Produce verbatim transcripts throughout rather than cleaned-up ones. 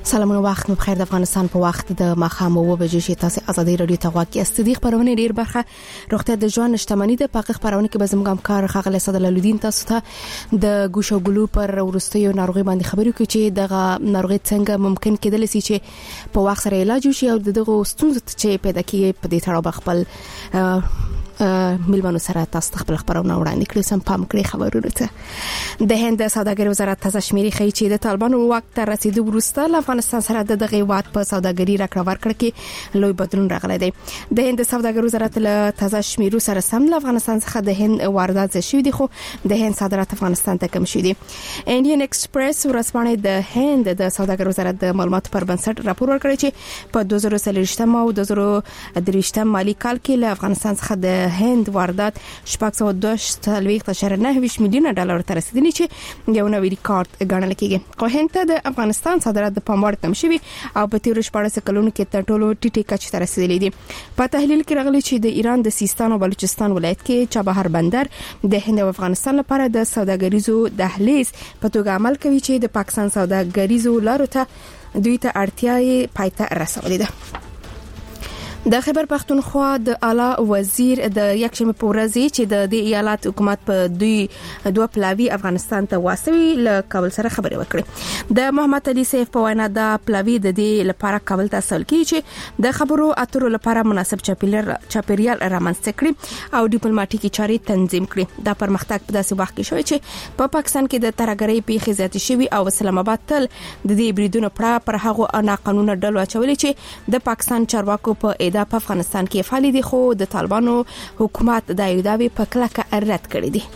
سلامونه وخت مو بخیر. د افغانستان په وخت د ماښام اوه بجې چې تاسو ازادي رادیو ته غواړئ استدیق خبرونه ډیر برخه روغتیا د ژوند شتمنۍ د پاک خبرونه کې به زموږ همکار خغل صدل الدین تاسو ته د ګوشو ګلو پر ورستیو ناروغي باندې خبرې کوي چې دغه ناروغي څنګه ممکن کېدل شي چې په وخت سره علاج وشي او دغه ستونزې چې پیدا کیږي په دې تړاو خپل ملمنو سره تاسو خپل خبرونه وړاندې کړئ. سم پام کړئ خبرونه ته. د هند سوداګري وزارت تازه شمیرې ښیي چې د طالبانو وخت تر رسیدو وروسته له افغانستان سره د دغه واد په سوداګري راکړه ورکړه کې لوی بدلون راغلی دی. د هند سوداګري وزارت له تازه شمیرو سره سم له افغانستان څخه د هند واردات زیات شوي دي، خو د هند صادرات افغانستان ته کم شوي دي. انډین ایکسپریس ورځپاڼه د هند د سوداګري وزارت د معلوماتو پر بنسټ راپور ورکړی چې په دوه زره څلوېښت او دوه زره درې مالي کال کې له افغانستان څخه د هند واردات شپږ سوه دوه څلوېښت اعشاریه نهه ویشت میلیونه ډالر ته رسیدلي چې یو نوی ریکارډ ګڼل کېږي. خو هند ته د افغانستان صادرات د پام وړ کم شوي او په تیر شپږ کلونو کې تر ټولو ټیټه کچه ته رسیدلي دي. په تحلیل کې راغلي چې د ایران د سیستان او بلوچستان ولایت کې چابهار بندر د هند او افغانستان لپاره د سوداګریزو دهلیز په توګه عمل کوي چې د پاکستان سوداګریزو لارو ته دوی ته اړتیا پایته رسولې ده. د خیبر پختونخوا د اعلی وزیر د یکشنبه په ورځ چې د دې ایالت حکومت په دوی دوه پلاوی افغانستان ته واسوي له کابل سره خبرې وکړې. د محمد علي سیف په وینا د پلاوی د دې لپاره کابل ته اصل کې چې د خبرو اترو لپاره مناسب چاپیریال رامنځته کړي او ډیپلوماټیکي چارې تنظیم کړي. دا پرمختګ په داسې وخت کې شوی چې په پاکستان کې د ترهګرۍ پیښې زیاتې شوي او اسلام آباد تل د دې بریدونو پر هغه ناقانونه ډلو اچولې چې د پاکستان چارواکو په دا په افغانستان کې فعال دي، خو د طالبانو حکومت د ایداوی په کلکه رد کړی دي.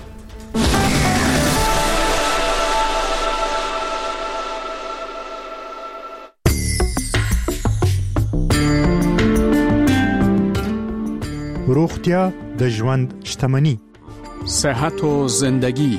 روغتیا د ژوند شتمنۍ. صحت و زندگی.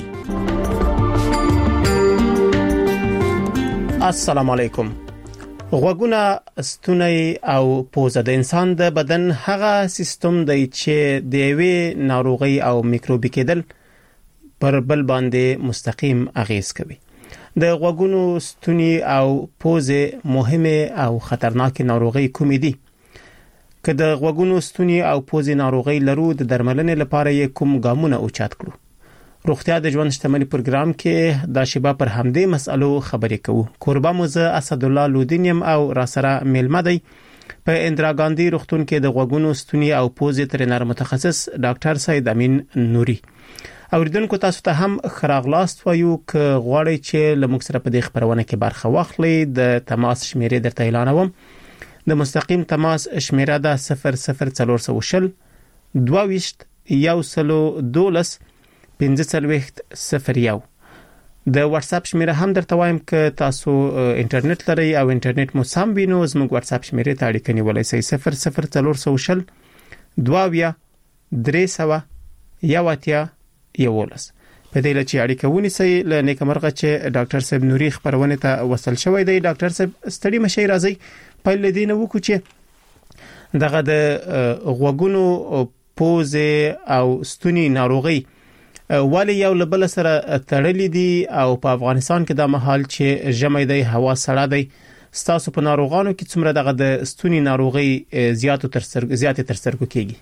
السلام علیکم. غوږونه، ستونی او پوزه د انسان د بدن هغه سیستم دی چې د یوې ناروغي او میکروبي کېدل پر بل باندې مستقیم اغیز کوي. د غوږونو، ستونی او پوزه مهمه او خطرناک ناروغي کومې دي؟ که د غوږونو، ستونی او پوزه ناروغي لرو، د درملنې لپاره یې کوم ګامونه اوچت کړو؟ روغتیا د ژوند شتمنۍ پروګرام کې د شیبا پر همدې مسألو خبرې کوو. کوربه موزه اسد الله لودینیم او را سره میلمه دی. په اندرا ګاندی روغتون کې د غوږونو، ستونی او پوزې ترینر متخصص ډاکټر سید امین نوري. اوریدونکو تاسو ته هم خراغلاست وایو که غواړئ چې لموږ سره په دې خبرونه کې برخه واخلئ. د تماس شمیرې درته اعلانوم. د مستقیم تماس شمیره ده صفر صفر څلور سوه شل دوه ویشت یو سلو دولس پنځه څلوېښت صفر یو. د واتس اپ شمیره هم درته وایم که تاسو انټرنیټ لرئ او انټرنیټ مو سم وي نو زموږ واتس اپ شمیره ته اړیکه نیولای شئ. صفر صفر څلور سوه شل دوه اویا درې سوه یو اتیا یولس. په دې لچې اړیکه ونیسئ. له نیکمرغه چې ډاکټر صاحب نوري خبرونه ته وصل شوی دی. ډاکټر صاحب ستړي مشي راځي. پیل دې نه وکړو چې دغه د غوږونو، پوزه او ستوني ناروغي ولی یو لبل سره تړلې دي او په افغانستان کې د محل چې ژمي دی، هوا سړه دی. ستاسو په ناروغانو کې څومره دغه د ستوني ناروغي زیاتو تر سر زیاتې تر سرګو کېږي؟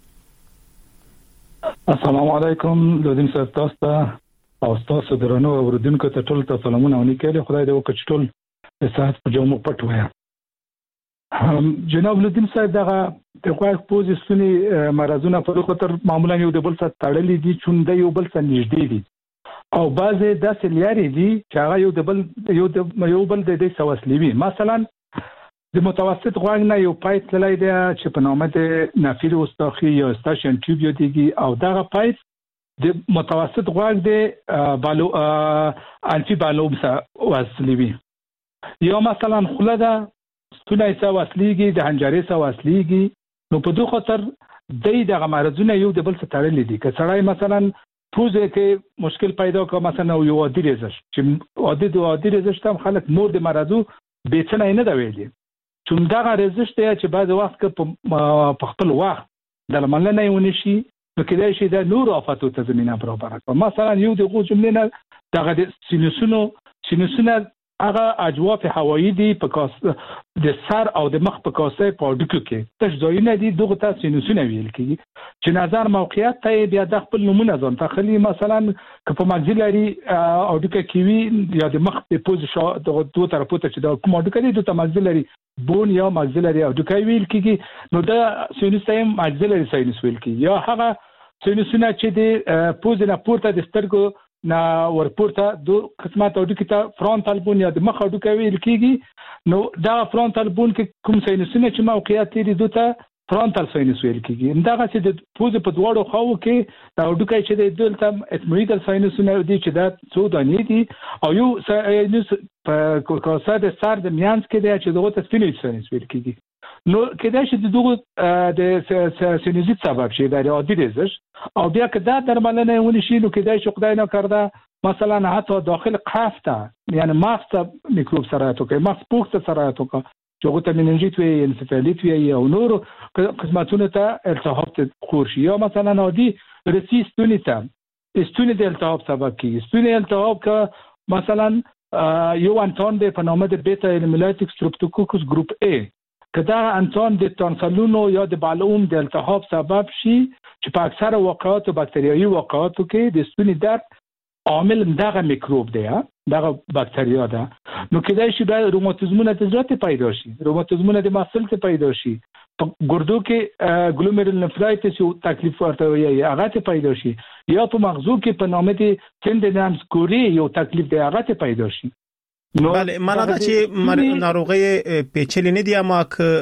السلام علیکم. لودین صاحب تاسو ته او تاسو درنو اوریدونکو ته ټول ته سلامونه او نیکه. خدای دې وکړي ټول په صحت په جومو پټ وایي. جناب لودین صاحب دغه د غوږ، پوزې، ستوني مرزونه په خاطر معمولا یو د بل سره تړلې دي، چونده یو بل سره نږدې دي او بعضې داسې لرې دي چې هغه یو د بل یو د یو بل د دې سوسلي وي. مثلا د متوسط غوږ نه یو پایپ تللی دی چې په نامه د نافیر اوستاخي یا استاشن ټیوب یادېږي او دغه پایپ د متوسط غوږ د بالو انفي بالوب سره وصلي وي. یا مثلا خوله ده، ستونی سره وصلېږي، د حنجرې سره وصلېږي. نو په دې خاطر د دغه مرزونه یو د بل سره تړلي دي. که سړی مثلا پوزه کې مشکل پیدا کړي، مثلا یو عادي رزش چې عادي د عادي رزش هم خلک مور د مرزو بیچنه نه دی ویلي، چون دغه رزش ته چې بعد وخت کې په خپل وخت د لمنه ونی شي نو کېدای شي د نور آفاتو ته زمينه برابر کړي. مثلا یو د غو جملې نه دغه سینوسونو سینوسونه هغه اجواف هوایی دي په کاس د سر او د مخ په کاسه په ډکو کې تش ځایونه دي دغه ته سینوسونه ویل کیږي چې نظر موقعیت ته بیا د خپل نمونه ځان تخلي مثلا که په ماکسیلري او ډکه کیوي یا د مخ په پوزیشن دغه دوه طرفه ته چې د کوم ډکه دي د ماکسیلري بون یا ماکسیلري او ډکه ویل کیږي نو دا سینوس ته ماکسیلري سینوس ویل کیږي یا هغه سینوسونه چې د پوزینه پورته د سترګو نا ورپورته دو قسمت او د کته فرونټال بون یا د مخ او د کوي کیږي نو دا فرونټال بون کې کوم سینوسونه چې موقعیت لري دوته فرونټال سینوس ویل کیږي دا چې د پوز په دواړو خواو کې دا د کوي چې د دلته اتمویدل سینوسونه دي چې دا څو دانې دي او یو سینوس په کاسه د سر د میانس کې دی چې دغه سینوس سینوس ویل کیږي نو کدا چې دغه د سینوزیت سبب شي د عادي رزش او بیا که دا درملنه ونی شي نو کدا چې خدای نه کرده مثلا حتی داخل قفص ته یعنی مغز میکروب سره تو کې مغز پوست سره تو کې چې غوته مننجیت وي انسفالیت وي او نور قسمتونه ته التهاب خور شي یا مثلا عادي رسیستونی ته استونی د التهاب سبب کیږي استونی التهاب که مثلا یو انتون د په نامه د بیتا هیمولیتیک سترپتوکوکوس ګروپ A کدا انتون د تانسلونو یا د بالوم د التهاب سبب شي چې په اکثره واقعاتو باکتریایي واقعاتو کې د ستوني درد عامل دغه میکروب دی دغه باکتریا ده نو کدا شي د روماتیزمونه د ذات پیدا شي روماتیزمونه د ماسل ته پیدا شي په ګردو کې ګلوميرول نفرایټس یو تکلیف ورته وي هغه ته پیدا شي یا په مغزو کې په نامه د تندنامس کوري یو تکلیف دی هغه ته پیدا شي بله معنا دا چې ناروغي پیچلې نه دي اما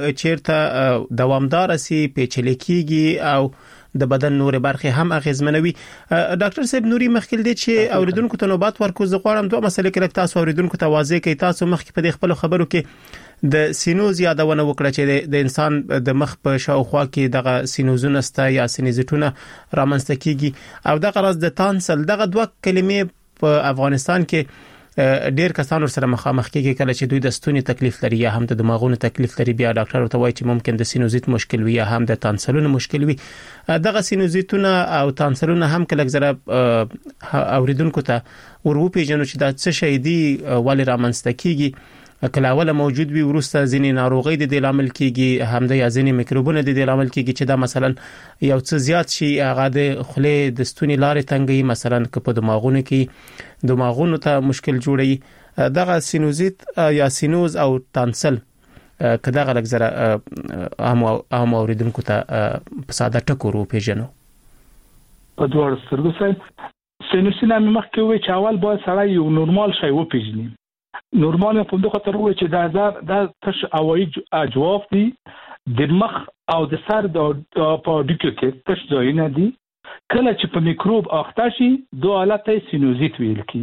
چیرته دوامدار سي پیچلې کیږي او د بدن نور برخه هم اغیزمنوي ډاکټر صاحب نوري مخکل دي چې اوریدونکو ته نوبات ورکو زه غواړم دوه مسلې کې تاسو اوریدونکو ته واضح کړئ تاسو مخکې په خپل خبرو کې د سینوز یادونه وکړه چې د انسان د مخ په شاوخوا کې دغه سینوزونه ستا یا سینیزټونه رامنځته کیږي او دغه راز د تانسل دغه دوه کلمې په افغانستان کې ډیر کسان سره مخامخ کیږي کله چې دوی د ستوني تکلیف لري یا هم د دماغونو تکلیف لري بیا ډاکټر ورته وایي چې ممکن د سینوزیت مشکل وي یا هم د تانسلونو مشکل وي دغه سینوزیتونه او تانسلونه هم کله زره اوریدونکو ته ورغوپیجنو چې دا څه شی دی ولې رامنځته کیږي کله اوله موجود وي ورسته ځینې ناروغي د لامل کیږي هم د یا ځینې میکروبونه د لامل کیږي چې دا مثلا یو څه زیات شي هغه د خله د ستوني لارې تنګي مثلا که په دماغونو کې دماغونو ته مشکل جوړي دغه سینوزیت یا سینوز او تانسل کدا غلک زره هم هم اوریدونکو ته په ساده ټکو رو پیژنو په دوه سترګو سره سینوسونه مخکې وي چې اول باید سړی یو نورمال شی وپیژني نورمال په دغه خاطر وایي چې دا دا تش هوایی اجواف دي د مخ او د سر د په ډکه کې تش ځایونه دي کله چې په میکروب اخته شي دوه حالت سینوزیت ویل کی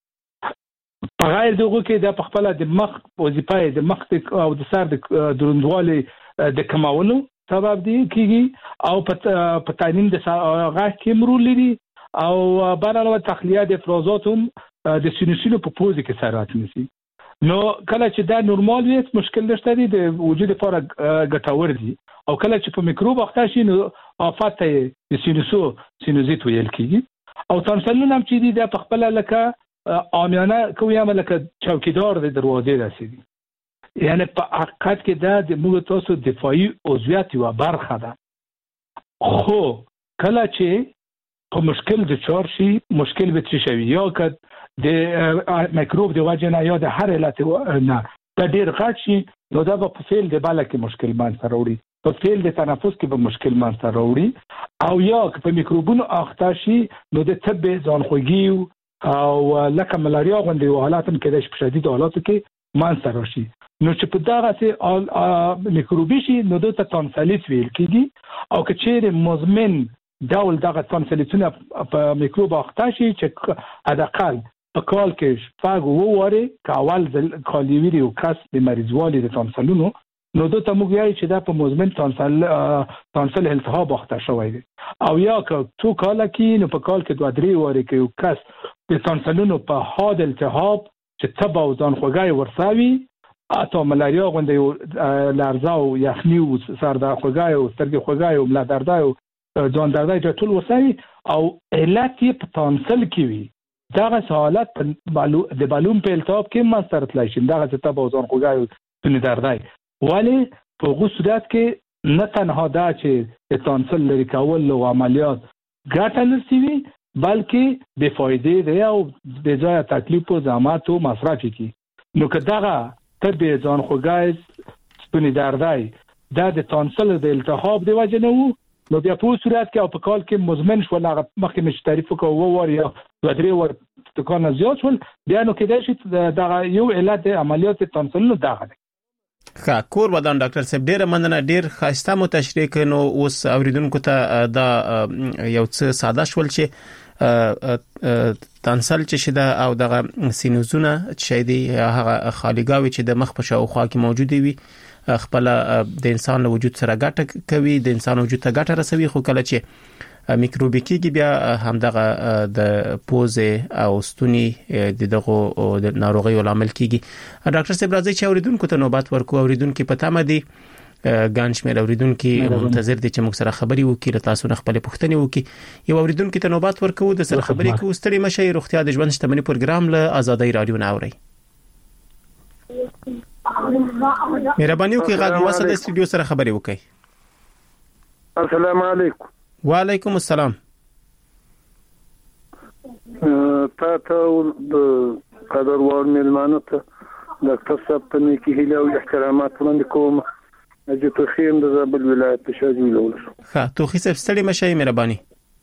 په غیر دغه کې د خپل د مخ وظیفه د مخ او د سر د دروندوالي د کمولو سبب دی کیږي او په تعین د غاښ کې مرول لري او بهرحال تخلیه د افرازات هم د سینوسونو په پوزې کې سرات نسی نو کله چې دا نورمال وي مشکل نشته دی د وجود لپاره ګټور دي او کله چې په میکروب اخته شي نو افات د سینوسو سینوزیت ویل کیږي او تانسلونه هم چې دی د خپل لکه عامیانه کوي هم لکه چوکیدار د دروازې رسیدي یعنی په حقیقت کې دا د موږ تاسو دفاعي عضویت یو برخه ده خو کله چې په مشکل د چار شي مشکل به څه شي یا که د میکروب د وجه نه یا د هر علت نه د ډیر غټ شي نو دا په فعل د بالا کې مشکل مان سره وړي په فعل د تنفس کې به مشکل مان سره وړي او یا که په میکروبونو اخته شي نو د طب ځانخوږي او لکه ملاریا غوندې حالات هم کې د شدید حالاتو کې مان سره شي نو چې په دغه سي میکروبي شي نو د تانسلیت ویل کیږي او که چیرې مزمن ډول دغه تانسلیتونه په میکروب اخته شي چې حداقل په کال کې شپږ وواري کاول ځل کالیویری او کس د مریضوالي د تانسلونو نو دوی ته موږ یې چې دا په مزمن تانسل تانسل التهاب اخته شوی دی او یا که تو کال کې نو په کال کې دوه درې واري کې یو کس د تانسلونو په حاد التهاب چې تبا او ځان خوګای ورساوي اته ملاریا غونډه لارزه او یخنی او سر د خوګای او سترګې خوګای او ملا درد او ځان دردای ټول وسوي او علت په تانسل کې وي دا سوالات د بالون په التهاب کې ماستر تلای شي دا چې تاسو ځان خوګایو ستوني دردای ولی په غو صورت کې نه تنها دا چې تانسل لري کول او عملیات ګټه نشي بلکې بے فایده دی او د ځای تکلیف او زحمت او مصرف کی نو که دا ته به ځان خوګای ستوني دردای دا د تانسل د التهاب دی وجه نه وو نو بیا په صورت کې او په کال کې مزمن شو هغه مخکې مش تعریف کوو وو یا دوه درې ور تکانه زیات شول بیا نو کېدای شي دا یو علت عملیات تانسل نو دا غږ ښه کور ودان ډاکټر صاحب ډیره مننه ډیر خاصه مو تشریح کړو اوس اوریدونکو ته دا یو څه ساده شول چې تانسل چې شیدا او دغه سینوزونه چې دی هغه خالیګاوي چې د مخ په شاوخوا کې موجود وي خپل د انسان له وجود سره ګټه کوي د انسان وجود ته ګټه رسوي خو کله چې میکروبي کېږي بیا همدغه د پوزه او ستوني د دغه د ناروغي لامل کېږي ډاکټر صاحب راځي چې اوریدونکو ته نوبت ورکو اوریدونکو په تمه دي ګان شمیر اوریدونکو منتظر دي چې موږ سره خبري وکړي تاسو نه خپل پوښتنه وکړي یو اوریدونکو ته نوبت ورکو د سره خبري کوو ستړي مشه روغتیا د ژوند شتمنۍ پروګرام له آزادۍ رادیو نه اوري مهرباني وکړئ غږ واسه د استودیو سره خبري وکړئ السلام علیکم وعلیکم السلام تاسو د قدر ور ملمانه ته ډاکټر صاحب ته نیکی هیله او احترامات وړاندې کوم چې توخیم د زابل ولایت شاجوی لولس ښه توخی صاحب ستړي مشه مهرباني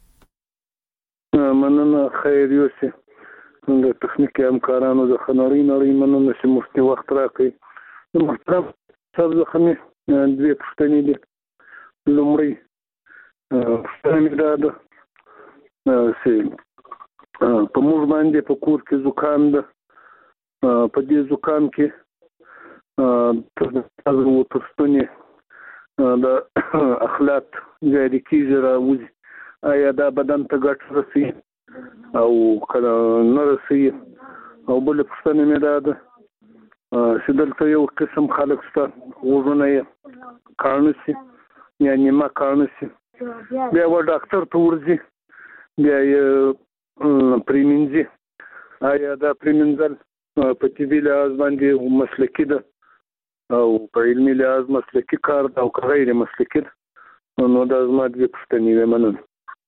مننه خیر یوسف د تخنیکی همکارانو د خناري نړۍ مننه چې مفتي وخت راکړي محترم صاحب زخمي دوی پښتني دي لومړی پښتني دا ده چې په موږ باندې په کور کې زکام ده په دې زکام کې تاسو ترستونی د اخلاق جاری کیږي راوځي آیا دا بدن ته ګټه رسي او کله نرسي او بل پښتنه مې ده چې دلته یو قسم خلک شته وژنه یې کارنسي یعنی ما کارنسي بیا و ډاکټر ته ورځي بیا یې پریمینځي آیا دا پریمینځل په طبي لحاظ باندې مسلکي ده او په علمي لحاظ مسلکي کار ده او غیر مسلکي ده نو دا زما د پښتني ومنل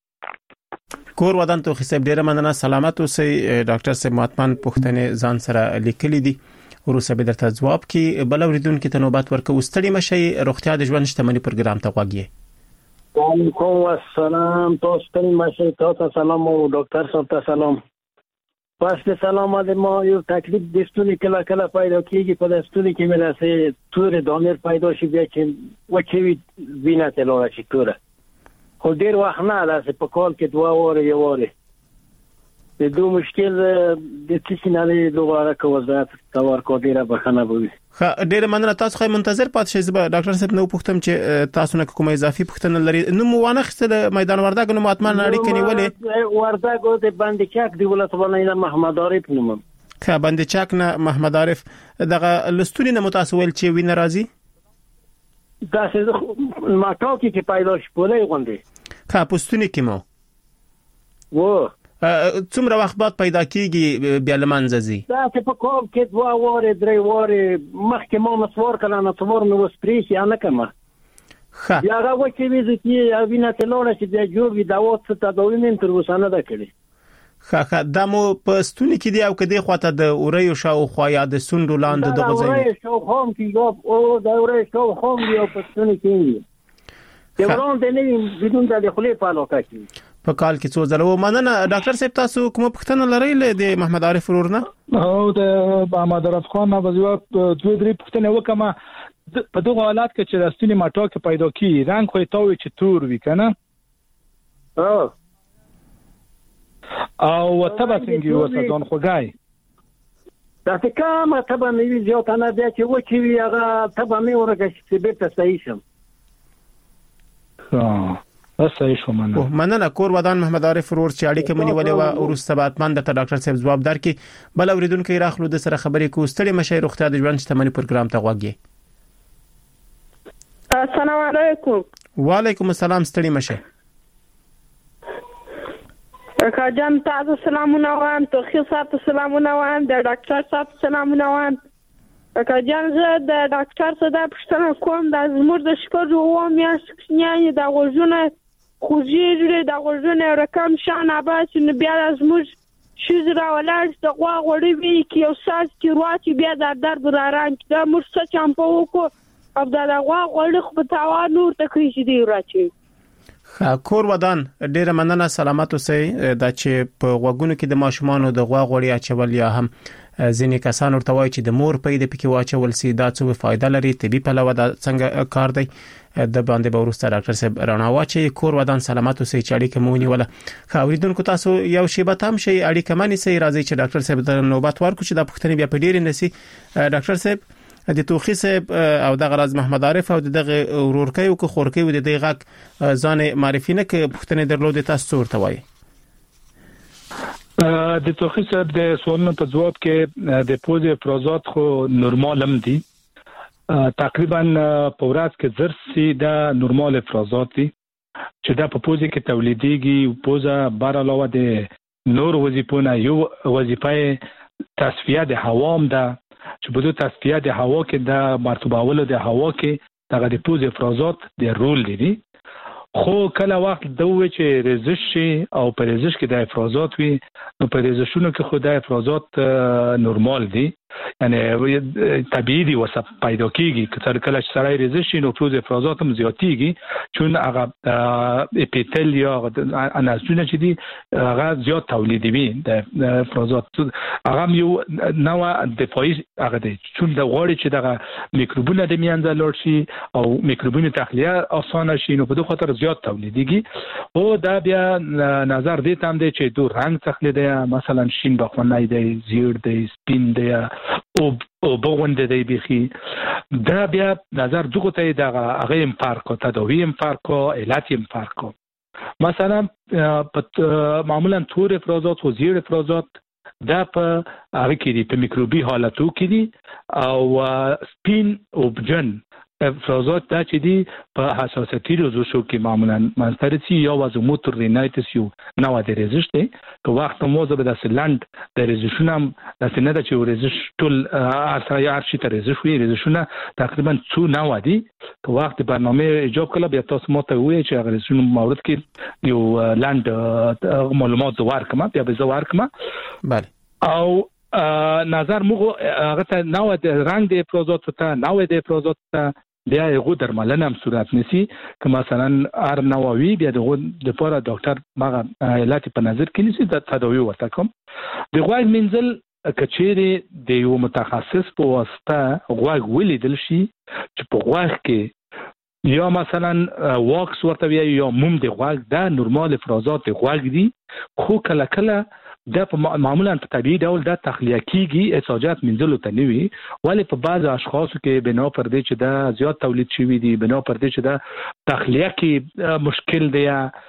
کور ودان تو خصيب ډیره مننه سلامت اوسئ ډاکټر صاحب ماتمن پښتنه ځان سره لیکلي دي ورسره به درته جواب کی بل اوریدونکو ته نوبت ورکو ستړي مشي روغتیا د ژوند شتمنۍ پروګرام ته غوږی وعلیکم السلام تاسو ستړي مشي تاسو سلام او ډاکټر صاحب ته سلام پس له سلام د ما یو تکلیف د ستوني کله کله پیدا کیږي په ستوني کې مې راځي تور دانر پیدا شي بیا چې وچوي وینه تلوه شي تور خو ډیر وخت نه لاسه په کال کې دوا وره یو وره د دوه مشکل د تاسو نه له دواره کوزات تور کو ډیره بخنه بوي ښه ډیره مننه تاسو خو منتظر پات شئ زه ډاکټر صاحب نو پوښتم چې تاسو نه کومه اضافي پوښتنه لري نو مو وانه خسته میدان وردګ نو ماتمن اړیکې نیولې وردګ د باندې چاک دی ولته محمد عارف نوم ښه باندې چاک نه محمد عارف دغه لستونی نه متاسول چې وین راضي دا څه ما ټاکي چې پیدا شي په لای غونډه کا پښتوني کې مو و څومره وخت بعد پیدا کیږي بیا لمنځي دا چې په کوم کې دوا واره درې واره مخکې مو مسور کله نه څور نو سپریش یا نه کما ښه یا هغه چې ویزه چې وینه تلونه چې د جوړ وی دا وخت ته دا وینم تر وسانه ده کړی ښه ښه د مو پښتوني کې دی او کدي خواته د اوري شاو خو یا د سوندو لاندې د غزې اوري شاو خام کې او د اوري شاو خام دی او پښتوني کې دی ورون د نه بدون د خلې په علاقه کې په کال کې څو ځله و مننه ډاکټر صاحب تاسو کوم پښتنه لرئ له محمد عارف ورورنه او د محمد عارف خان نه بزو دوه درې پښتنه وکما په دغه حالت کې چې راستنی ماټو کې پیدا کی رنگ خو تاوي چې تور وی کنه اه او تبه څنګه وسه ځان خوګای دا څنګه ما تبه مې زیات نه دی چې و چې وی هغه تبه مې ورګه چې به تاسو شم ها صحیح شو مننه مننه کور ودان محمد عارف ورور چې اړیکه منی ولې و او رستباتمن د ډاکټر صاحب جواب درکې بل اوریدونکو راخلو د سره خبرې کو ستړي مشي روغتیا د ژوند شتمنۍ پروګرام ته غوږی السلام علیکم وعلیکم السلام ستړي مشه کاجان تاسو سلامونه وایم، توخي صاحب سلامونه وایم، د ډاکټر صاحب سلامونه وایم. کاجان زه د ډاکټر صدا پښتنه کوم د زموږ د شپږو و میاشتې نه د غوږونه خوږیږي، د غوږونه رقم شان اباس نه بیا زموږ شزرا ولاړ د غوا غوړي وی کی یو ساس کی رواتي بیا د درد راران دا موږ څه چمپو وکړو او د غوا غوړي خو په تاوان نور تکري شي دی راچی. کور ودان ډیره مننه، سلامات اوسئ. دا چې په غوګونو کې د ماشومانو د غوا غوړي اچول یا هم ځینې کسان ورته وایي چې د مور په دې پکې واچول سي دا څه فائدہ لري، طبي پلوه دا څنګه کار دی د باندې باورسته ډاکټر صاحب رانا واچي. کور ودان سلامات اوسئ چې اړیکه مونږ ولا خاوریدونکو تاسو یو شی به تام شي اړیکه مانی سي راځي چې ډاکټر صاحب د نوبت ورکو چې د پښتني بیا په ډیر نسی ډاکټر صاحب د توخي صاحب او د غراز محمد عارف او دغه ورورکۍ او خورکۍ و د دغه ځان معرفي نه ک پښتني درلود تاسو ورته وایي. د توخي صاحب د سوالونو په جواب کې د پوزې افرازات خو نورمال هم دي، تقریبا په ورځ کې زرسي د نورمال افرازات دي چې دا په پوزې کې تولیديږي. پوزه بار علاوه د نور وظیفونه یو وظیفه تصفیه د هوام ده چې په دې تصفیه د هوا کې د مرطوبولو د هوا کې دغه د پوز افرازات د رول لري. خو کله وخت دوی چې ریزش شي او په ریزش کې د افرازات وي نو په ریزشونو کې خو د افرازات نورمال دي، یعنی طبيعي دي وسه پیدا کیږي. که کله چې سړی ریزش شي نو پوز افرازات هم زیاتیږي چون هغه اپیتل یا انازونه چې دي هغه زیات تولیدوي د افرازات، هغه یو نوع دفاعي هغه دي چون د غوړي چې دغه میکروبونه د میانځ لور شي او میکروبونه تخلیه اسانه شي نو په دغه خاطر زیات تولیديږي. او دا بیا نظر دې تام دی چې دو رنگ تخلیه ده، مثلا شین بخونای دی، زیړ دی، سپین دی او او بوند دی بيخي. دا بیا نظر دغه ته دغه هغه ام فرق او تداوی ام فرق او علت ام فرق. مثلا معمولا تور افرازات او زیړ افرازات دا په هغه کې دي په میکروبي حالتو کې دي او سپین او بجن افرازات دا چې دي په حساسیتي روزشو کې معمولا منسترسي یا وازوموتور رینایتس یو نو د ریزش دی. که وخت موزه به د سلند د ریزشونه د سینه د چې ریزش ټول ارسای ارشي ته ریزش وي ریزشونه تقریبا څو نو دي. که وخت برنامه ایجاب کله بیا تاسو مو ته وایي چې هغه ریزشونه مورد کې یو لاند معلومات ورکما بیا به زه ورکما. بله او نظر موږ هغه ته نو د رنگ د افرازات ته نو د افرازات ته بیا یو درملنه هم صورت نسی که مثلا ار نووي بیا دغه د لپاره ډاکټر ماغه علت په نظر کې نسی د تداوی ورته کوم. د غوږ منزل کچېری د یو متخصص په واسطه غوږ ولیدل شي چې په غوږ کې یا مثلا واکس ورته وی یا موم د غوږ دا نورمال افرازات غوږ دي، خو کله کله دا معمولا په طبيعي ډول دا تخلیه کیږي اساجات منځلو ته نیوي، ولی په بعض اشخاصو کې بنا پر دې چې دا زیات تولید شوی دي بنا پر دې چې دا تخلیه کې مشکل دی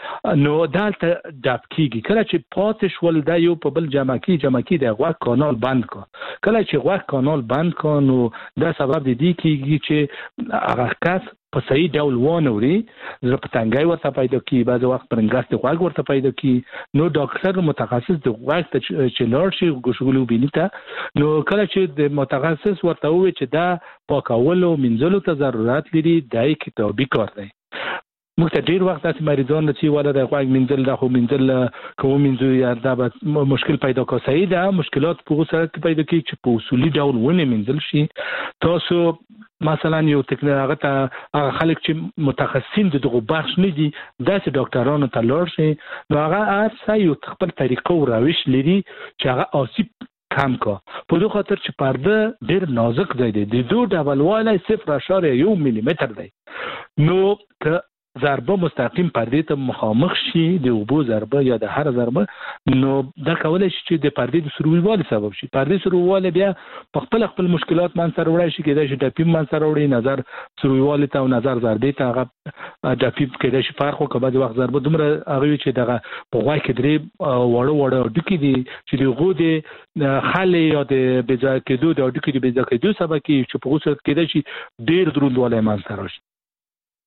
نو دا ته ډاپ کیږي. کله چې پاتش ول دا یو په بل جمع کی جمع کی د غوږ کانال بند کو، کله چې غوږ کانال بند کو نو دا سبب دی کیږي چې هغه کس په صحیح ډول وانوري زړه په تنګای ورته پیدا کی، بعض وخت پرنګاست غوږ ورته پیدا کی. نو ډاکټر متخصص د غوږ ته چې لار شي ګوشغلو بینیته نو کله چې د متخصص ورته وي چې دا پاکولو منځلو ته ضرورت لري دای کتابي کار دی. موږ ته ډیر وخت اسې مریضان چې ولا د غوږ منځل د خو منځل کوم منځو یا دا مشکل پیدا کوي. صحیح ده مشکلات په سره پیدا کی چې په اصولي ډول ونه منځل شي. تاسو مثلا یو تکنالوژي ته هغه خلک چې متخصصین دغه بخش نه دي داسې ډاکټرانو ته لاړ شي نو هغه هر یو خپل طریقه او روش لري چې هغه آسیب کم کا. په دې خاطر چې پرده ډیر نازک ځای دی، د دوه ډبل والی صفر اشاریه یو ملي متر دی. نو که ضربه مستقیم پردې ته مخامخ شي د اوبو ضربه یا د هر ضربه نو دا کولای شي چې د پردې د سرویوالي سبب شي. پردې سرویوالي بیا په خپل خپل مشکلات من سره وړای شي کېدای شي د پیم من سره وړي نظر سرویوالي ته او نظر ضربې ته هغه د پیم کېدای شي فرق وکړي. بعض وخت ضربه دومره هغه چې دغه په غوږ کې درې وړو وړو ډکی دي چې د غو د خالي یا د بځای کېدو د ډکی د بځای کېدو سبب کې چې په غوسه کېدای شي ډیر دروندواله من سره شي.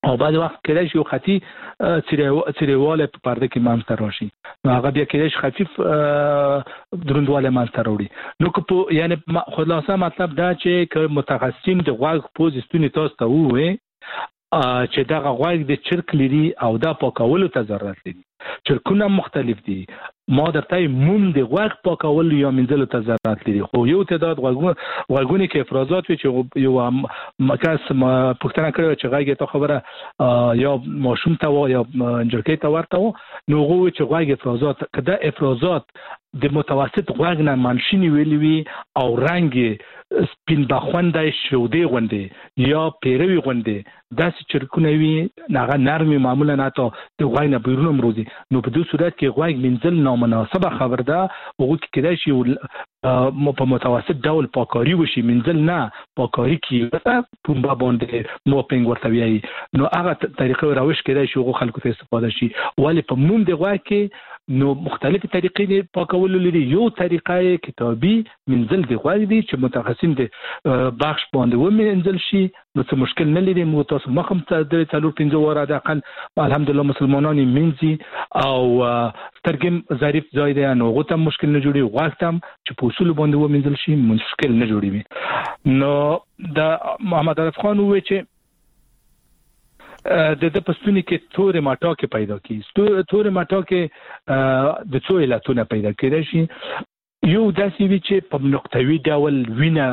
او بعد وخت کېدای شي یو خطي څیرېواله په پرده کې منځته راشي نو هغه بیا کېدای شي خفیف دروندواله منځته راوړي نو که یعنی خلاصه مطلب دا چې که متخصصین د غوږ پوز ستوني تاسو ته ووایي چې دا غوږ د چرک لري او دا پاکولو ته ضرورت لري چرکونه مختلف دي ما درته موم د غوږ پاکولو یا منځلو ته ضرورت لري خو یو تعداد غوږونه کې افرازات وي چې یو مکس پښتنه کړو چې غوږ ته خبره یا ماشوم ته یا جرکې ته ورته نو غوږ چې غوږ افرازات کده افرازات د متوسط غوږ نه منشینی ویلی وي او رنگ سپین بخوندای شودې غوندې یا پیروي غوندې داسې چرکونه وي هغه نرمي معمولا نه ته د غوږ نه بیرون امروزي نو په دې صورت کې غوږ منځل نامناسبه خبر ده هغه کې کېدای شي په متوسط ډول پاکاری وشي منځل نه پاکاری کې پومبا باندې موپینګ ورته ویایي نو هغه طریقې روش کېدای شي هغه خلکو ته استفاده شي ولی په موم د غوږ کې نو مختلفه طریقې پاکول لري یو طریقه کتابي منځل دی غوږ دی چې متخصصین د بخش باندې و منځل شي نو څه مشکل نه لري مو تاسو مخم ته د څلور پنځه واره د اقل الحمدلله مسلمانان منځي او سترګم ظریف ځای دی نو غوته مشکل نه جوړي غوږ تم چې په اصول باندې و منځل شي مشکل نه جوړي نو د محمد عرف خان وې چې د د پستونی کې تورې ماټاکې پیدا کی تورې ماټاکې د څو علتونه پیدا کېدای شي یو داسې وی چې په نقطوي ډول وینه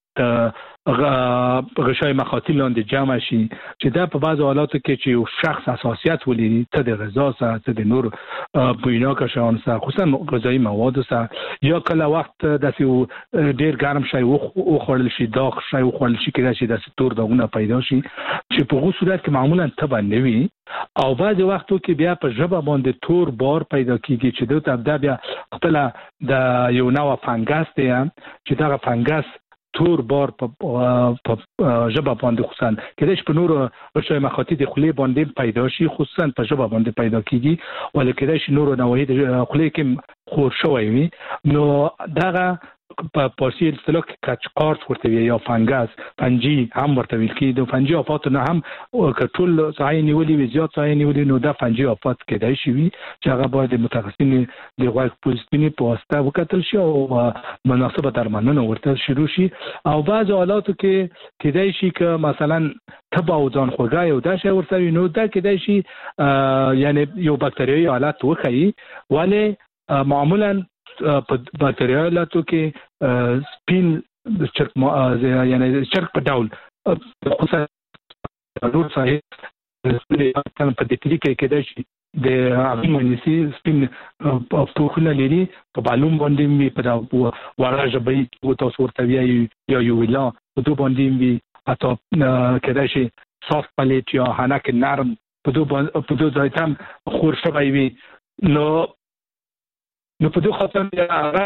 غشای مخاطی لاندې جمع شي چې دا په بعض حالاتو کې چې یو شخص حساسیت ولري ته د غذا سره ته د نور بوینا شیان سره خصوصا غذایی مواد سره یا کله وخت داسې ډیر ګرم شي او خورل شي داغ شي او خورل شي کې داسې داسې تور داغونه پیدا شي چې په هغه صورت کې معمولا تبه نه وي او بعض وختو کې بیا په ژبه باندې تور بار پیدا کیږي چې دوی ته بیا خپل د یو نوع فنګس دی چې دا فنګس تور بار په ژبه باندې خصوصا کله چې په نور غشای مخاطی د خلی باندې پیدا شي خصوصا په ژبه باندې پیدا کیږي ولکه کله چې نور نوعی د خلی کې خور شوی وي نو دغه په پارسی اصطلاح کې کچقارت ورته وي یا فنګس فنجي هم ورته ویل کیږي د فنجي آفات نه هم کټول ځای نیولې وي زیات ځای نیولې نو دا فنجي آفات کېدای شي وي چې هغه باید متخصصین د غوږ پوزیشنی په واسطه وکتل شي او مناسبه درملنه ورته شروع شي او بعض حالاتو کې کېدای شي چې مثلا تبه او ځان خوږه یو دا شی ورته نو دا کېدای شي یعنی یو باکتریایي حالت وخی ولی معمولا په باکتریالاتو کې سپین چرک یعنی چرک په ډول خصوصا نور صحیح په دې طریقې کې کېدای شي د امونیسي سپین پوښونه لري په بالون باندې می په وړه ژبې او تاسو ورته ویایي یا یو ویلا په دوه باندې می اته کېدای شي سافت پلیټ یا هنک نرم په دوه په دوه ځای تم خور شوی وي نو نو په دوه خاطر هغه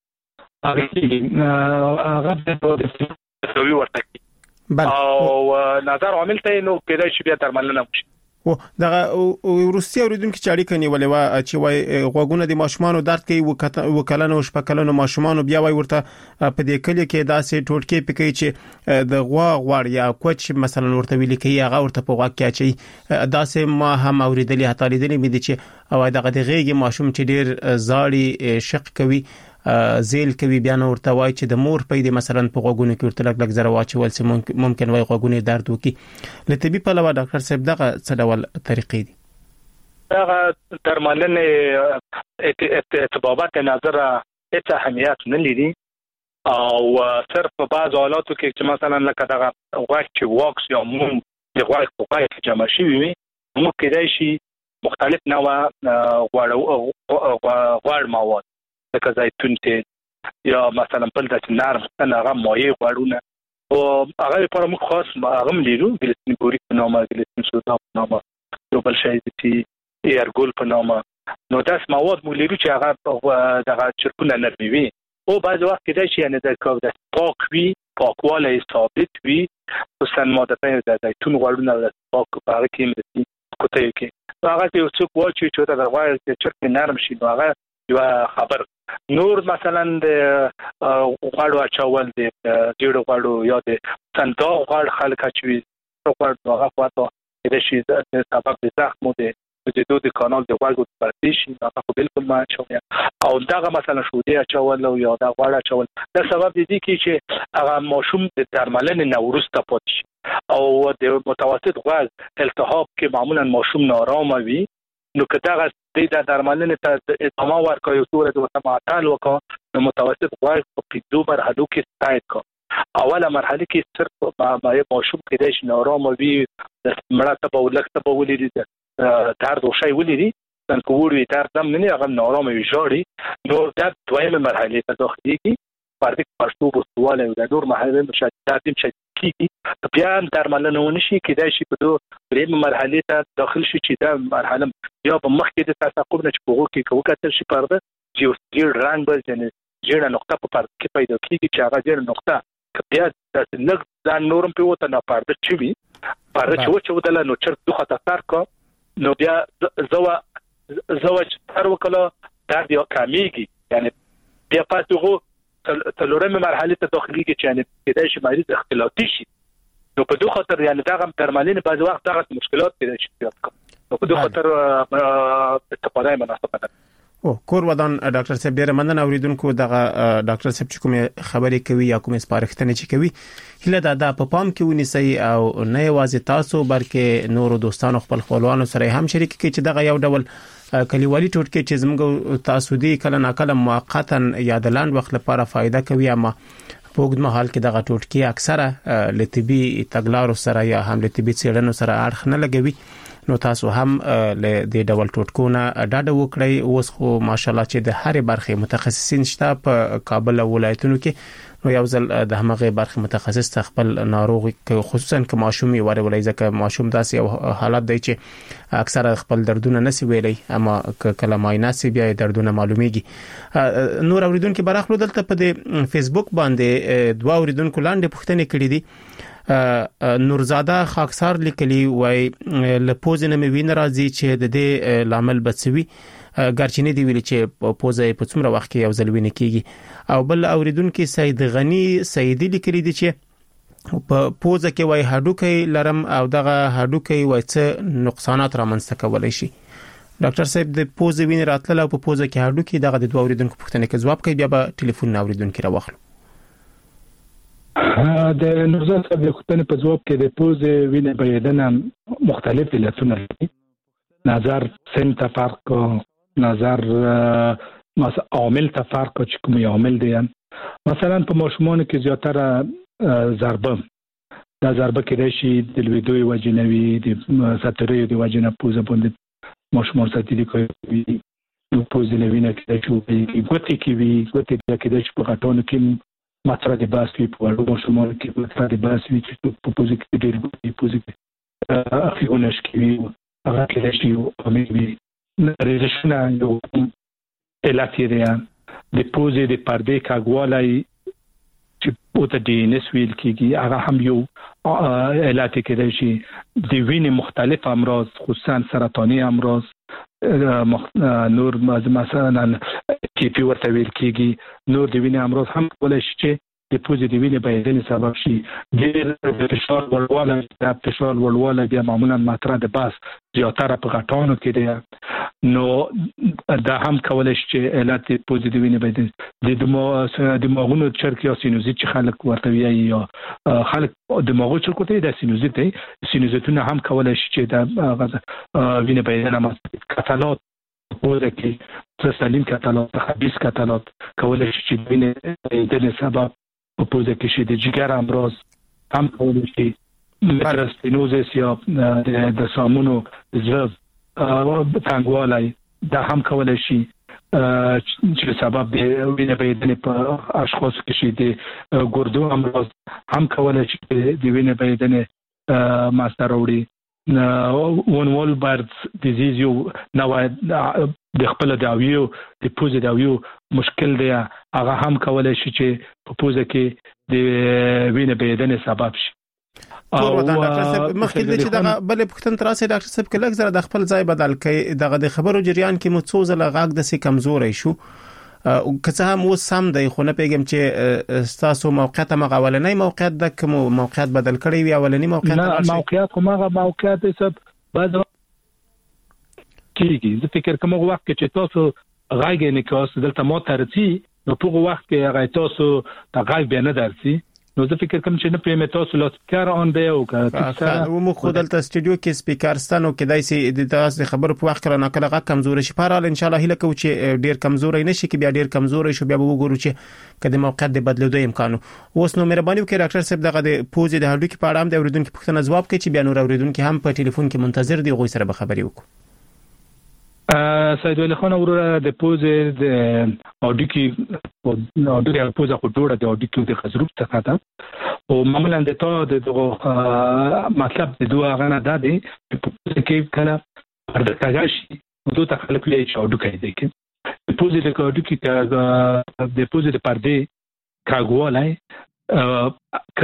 هغه هغه د دوی ورته او نظر عامل ته نو کېدای شي بیا درملنه وشي او دغه روسي اوریدونکو چې اړیکه نیولې و چې وای غوګونه د ماشومان درد کوي وکلنه او شپکلنه ماشومان بیا وای ورته په دې کلی کې داسې ټوټکې پکې چې د غوا غوړ یا کوچ مثلا ورته ویل کوي هغه ورته په غوا کې اچي داسې ما هم اوریدلې هتا لیدلې مې دي چې او دغه د غېږ ماشوم چې ډیر زاړي شق کوي زیل کوي بیان ورته وای چې د مور په دې مثلا په غوګونو کې ورته لګ لګ زره واچول چې ممکن وای غوګونو درد وکي لته بي په لوا ډاکټر صاحب دغه څه ډول طریقې دي دغه درملنه ارتباطات نظر هیڅ اهمیت نه لري او صرف په بعض حالاتو کې چې مثلا لکه دغه غوږ چې واکس یا موم د غوږ په پای کې جمع شي وي نو کېدای شي مختلف نوع غوړ مواد لکه زیتون تیل یا مثلا بل د نرم هغه مایع غوړونه او هغه لپاره موږ خاص هغه لرو ګلیسرین بوریک په نامه ګلیسرین سودا په نامه یو بل شی چې ایرګول په نامه نو داس مواد موږ لرو چې هغه دغه چرکونه نرمي وي او بعض وخت کېدای شي یعنی د کوم د پاک وي پاکواله ثابت وي خصوصا ماده د زیتون غوړونه د پاک په هغه کې مرسي کوته کې هغه چې څوک وایي چې دا غوړ چرک نرم شي نو هغه یو خبر نور مثلا د غوړو اچول د جوړو غوړو یا د سنتو غوړ خلک اچوي غوړ هغه خواته کېدای شي د سبب د زخم د د دوه د کانال د غوږ د پرتیش نه په بالکل ما شوی او دغه مثلا شودي اچول او یا د غوړ اچول دا سبب دي چې هغه ماشوم د درملنې نه ورسته پاتې شي او د متوسط غوږ التهاب کې معمولا ماشوم نارامه وي نو که دغه د درملنې ته ادامه ورکوي او صورت د معطل وکړي نو متوسط غوږ په پیدو مرحلو کې تایید کړي اوله مرحله کې صرف ما ماشوم کېدای شي نارامه وي د مړه ته په لکه په ولې درد او شی ولري څنګه وړي درد هم نه هغه نارامه وي جوړي نو دا دویمه مرحله ته داخليږي پردیک پښتو بوستواله او د نور مرحله مشاهدات مشاهدي بیا درملنه ونشي کېدای شي په دوه درېمه مرحله ته داخل شي چې دا مرحله یا په مخ کې د تعقب نه چې په وګړو کې کوکتل شي پرده چې ډیر رنگ بل جن جوړه نقطه په پرده کې پیدا کیږي چې هغه جوړه نقطه بیا د لږ ځان نورم په وته نه پرده چوي پرده چې و چې ودل نو چر دوه خطر کا نو بیا زوا زوا چې تر وکړه درد یو کمیږي یعنی بیا پاتوغو تلورمه مرحله ته داخليږي چې یعنی کېدای شي مریض اختلاطي شي نو په دوه خطر یعنی دغه درملنه بعض وخت دغه مشکلات کېدای شي نو په دوه خطر استفاده مناسبه ده او کور ودان ډاکټر صاحب ډیر مننه اوریدونکو دغه ډاکټر صاحب چې کومه خبرې کوي یا کومه سپارښتنه چې کوي هله دا د په پام کې ونیسي او نه یوازې تاسو بلکې نورو دوستانو خپل خپلوانو سره هم شریک کړئ چې دغه یو ډول کلیوالي ټوټکې چې زموږ تاسو دی کله ناکله موقتا یا د لاند وخت لپاره فائدہ کوي اما په وګړو محل کې دغه ټوټکې اکثره لتبي تګلارو سره یا هم لتبي څېړنو سره اړخ نه لګوي نو تاسو هم له دې ډول ټوټکونه ډاډه وکړئ اوس خو ماشالله چې د هرې برخې متخصصین شته په کابل ولایتونو کې نو یو ځل د همغه برخې متخصص خپل ناروغي خصوصا که ماشومي ورولای ځکه ماشوم داسې یو حالت دی چې اکثره خپل دردونه نسی ویلي اما کله ماینه سی بیا دردونه معلومیږي نور اوریدونکو برخلو دلته په فیسبوک باندې دوا اوریدونکو لاندې پوښتنه کړې دي نورزاده خاکسار لیکلی وای لپوزنه مې وین راځي چې د دې لامل بچوي ګرچینه دی ویل چې پوزه په څومره وخت کې یو ځل وینې کیږي او بل اوریدونکو سید غنی سیدی لیکلی دی چې په پوزه کې وای هډوکي لرم او دغه هډوکي وای څه نقصانات رامنځته کولای شي ډاکټر صاحب د پوزه وین راتله او په پوزه کې هډوکي دغه د دوه اوریدونکو پوښتنه کې جواب کوي بیا به ټلیفون اوریدونکو راوخلو د نورزاد صاحب د خطنې په جواب کې د پوزې وینې بهیدنه مختلف علتونه لري نظر سن ته فرق نظر مثلا عامل ته فرق چې کوم عامل دي مثلا په ماشومان کې زیاتره ضربه دا ضربه کې شي د لویدوی وجنوي د ساتریو د وجنه پوزه باندې ماشومان ساتي کوي نو پوزې لوینه کې شي ګوتې کې وي ګوتې کې د شپږاتونو کې ماتره د باسوي په وړو ماشومان کې ماتره د باسوي چې په پوزې کې ډېر ګوتې پوزې کې افیونش کې وي هغه کې شي او مې ریزشنه یو علت دی د پوزې د پردې کاغوالای چې او ته د نسویل کېږي هغه هم یو علت کې دی چې د وینې مختلف امراض خصوصا سرطاني امراض نور مثلا ټي پی ورته ویل کېږي نور د وینې امراض هم کولای شي چې د پوزې د وینې بهیدنې سبب شي ډېر د فشار ورواله د فشار ورواله بیا معمولا ماتره د باس زیاتره په غټانو کې دی نو دا هم کولای شي چې علت د پوزې د وینې بهیدنې د دماغ دماغونو چرک یا سینوزیت چې خلک ورته وایي یا خلک دماغو چرکو ته د سینوزیت دی سینوزیتونه هم کولای شي چې د وینې بهیدنه مثلا کتالات پوزه کې سلیم کتالات خبيث کتالات کولای شي چې وینې بهیدنې سبب په پوزه کې شي د جګر امراض هم کولای شي مترستینوزس یا د سامونو زړه تنګوالي دا هم کولای شي چې سبب د وینې بهیدنې په اشخاص کې شي د ګردو امراض هم کولای شي د وینې بهیدنې ماستر وړي ون وولبرز ډیزیز یو نو د خپل داویو د پوزې داویو مشکل دی هغه هم کولای شي چې په پوزه کې د وینې بهیدنې سبب شي او ډاکټر صاحب مخکې چې دغه بل پختن تراسه ډاکټر صاحب کله زره د خپل ځای بدل کړي دغه د خبرو جریان کې مو څو زله غاګ د سي کمزوري شو که څه هم اوس هم دی خو نه پیګم چې تاسو موقعیت مغولنۍ موقعیت د کوم موقعیت بدل کړی وی اولنی موقعیت نه موقعیت کومه موقعیت حساب بعد کیږي زه فکر کوم وخت چې تاسو غاګې نه کوس دلته مو ترتي نو په وخت کې هغه تاسو د غاګ به نه درسي نو زه فکر کوم چې نه پېمه تاسو لاس کار اون دی او که مو خو دلته استودیو کې سپیکر ستانو کې دای سي د تاسو خبر په وخت کړه کله غا کمزوري شي پاره ان شاء الله هله کو چې ډیر کمزوري نشي کې بیا ډیر کمزوري شو بیا وګورو چې کله موقعیت د بدلېدو امکان اوس نو مهرباني وکړئ ډاکټر صاحب دغه د پوزې د هډوکي په اړه هم د اوریدونکو پوښتنه ځواب کړئ چې بیا نور اوریدونکو هم په ټلیفون کې منتظر دي غوي سره به خبري وکړو سید ولی خان وروره د پوزې د اډیکی او د پوزې په ډوړه د اډیکی د خزروب څخه ده او معمولا د تو د مطلب د دوه غنه ده دي چې کیف کله پر د تاګاشي نو دوه تخلق لري چې اډوکې دي کې د پوزې د اډیکی د پوزې د پردې کاغوالای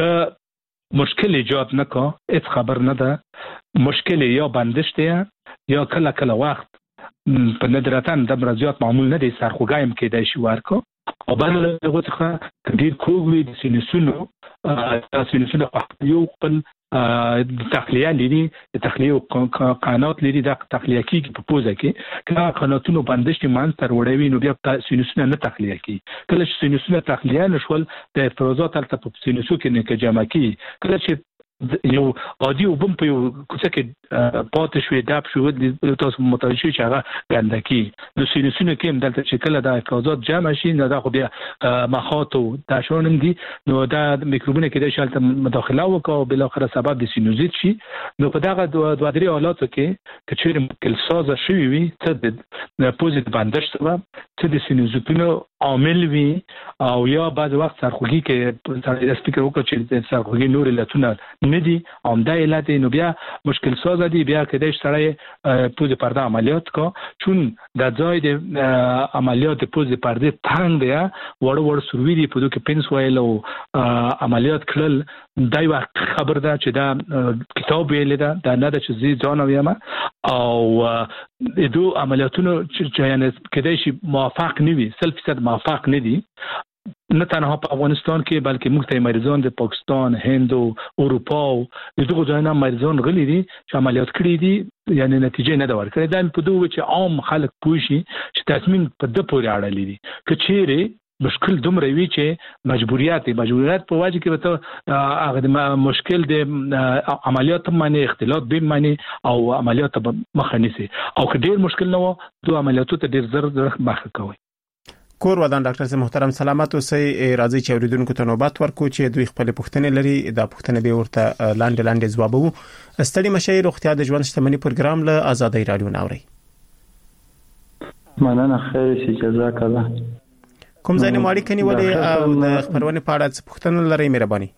ک مشکل ایجاد نکو هیڅ خبر نه ده مشکل یا بندش دی یا کله کله وخت په ندرتان د برازیات معمول نه دي سرخوګایم کې د شي ورکو او بل دغه څخه کډیر کوګوي د سینسونو د سینسونو په یو خپل د تخلیه لري د تخلیه قنات لري د تخلیه کې په پوزه کې کله قناتونو بندش کې مان تر وړوي نو بیا سینسونه نه تخلیه کی کله چې سینسونه تخلیه نشول د افرازات تل په سینسو کې نه کې جمع کی کله چې یو عادي وبم په یو کوڅه کې پاتې شوې داب شو تاسو متوجه شئ چې هغه ګندکی نو سینسونه کې هم دلته چې کله د افرازات جمع شي نو دا خو بیا مخاطو د شونم دي نو دا میکروبونه کې د شالت مداخله وکاو بل اخر سبب د سینوزیت شي نو په دغه دوه درې حالاتو کې چې ممکن سازه شوی وي ته د پوزیټیو بندش سبب ته د سینوزیتونو عامل وي او یا بعض وخت سرخوږي کې د سپیکر وکړي چې د سرخوږي نور علتونه ندي عمده علت نو بیا مشکل ساز دي بیا کېدای سړی پوزې پرده عملیات کو چون د ځای د عملیات پوزې پرده تنگ دی وړ وړ سروي دي په دوه کې پنس وایل او عملیات کړل دای وخت خبر ده چې دا کتاب ویل ده دا نه ده چې زی ځان ویم او د دوه عملیاتونو چې یعنی کېدای شي موافق نه وي صد فیصد موافق نه دي نه تنها په افغانستان کې بلکې موږ ته مریضان د پاکستان، هند او اروپا او دغه ځایونو مریضان غلي دي چې عملیات کړی دي یعنی نتیجه نه دا ورکړي دا په دوه چې عام خلک پوه شي چې تصمیم په د پورې اړه لري که چیرې مشکل دومره وی چې مجبوریت مجبوریت په واجب کې به هغه مشکل د عملیات معنی اختلاط به معنی او عملیات مخه نیسي او که ډیر مشکل نه و دوه عملیاتو ته ډیر زر زر مخه کوي کور ودان ډاکټر صاحب محترم سلامت اوسئ راځي چې اوریدونکو ته نوبت ورکو چې دوی خپل پوښتنې لري دا پوښتنې به ورته لاندې لاندې ځوابو ستړي مشي روغتیا د ژوند شتمنۍ پروګرام له آزادۍ رادیو ناوړي مننه خیر شي جزاک الله کوم ځای نه ماړی کني ولې او د خبرونه پاړه څه پوښتنه لري مهرباني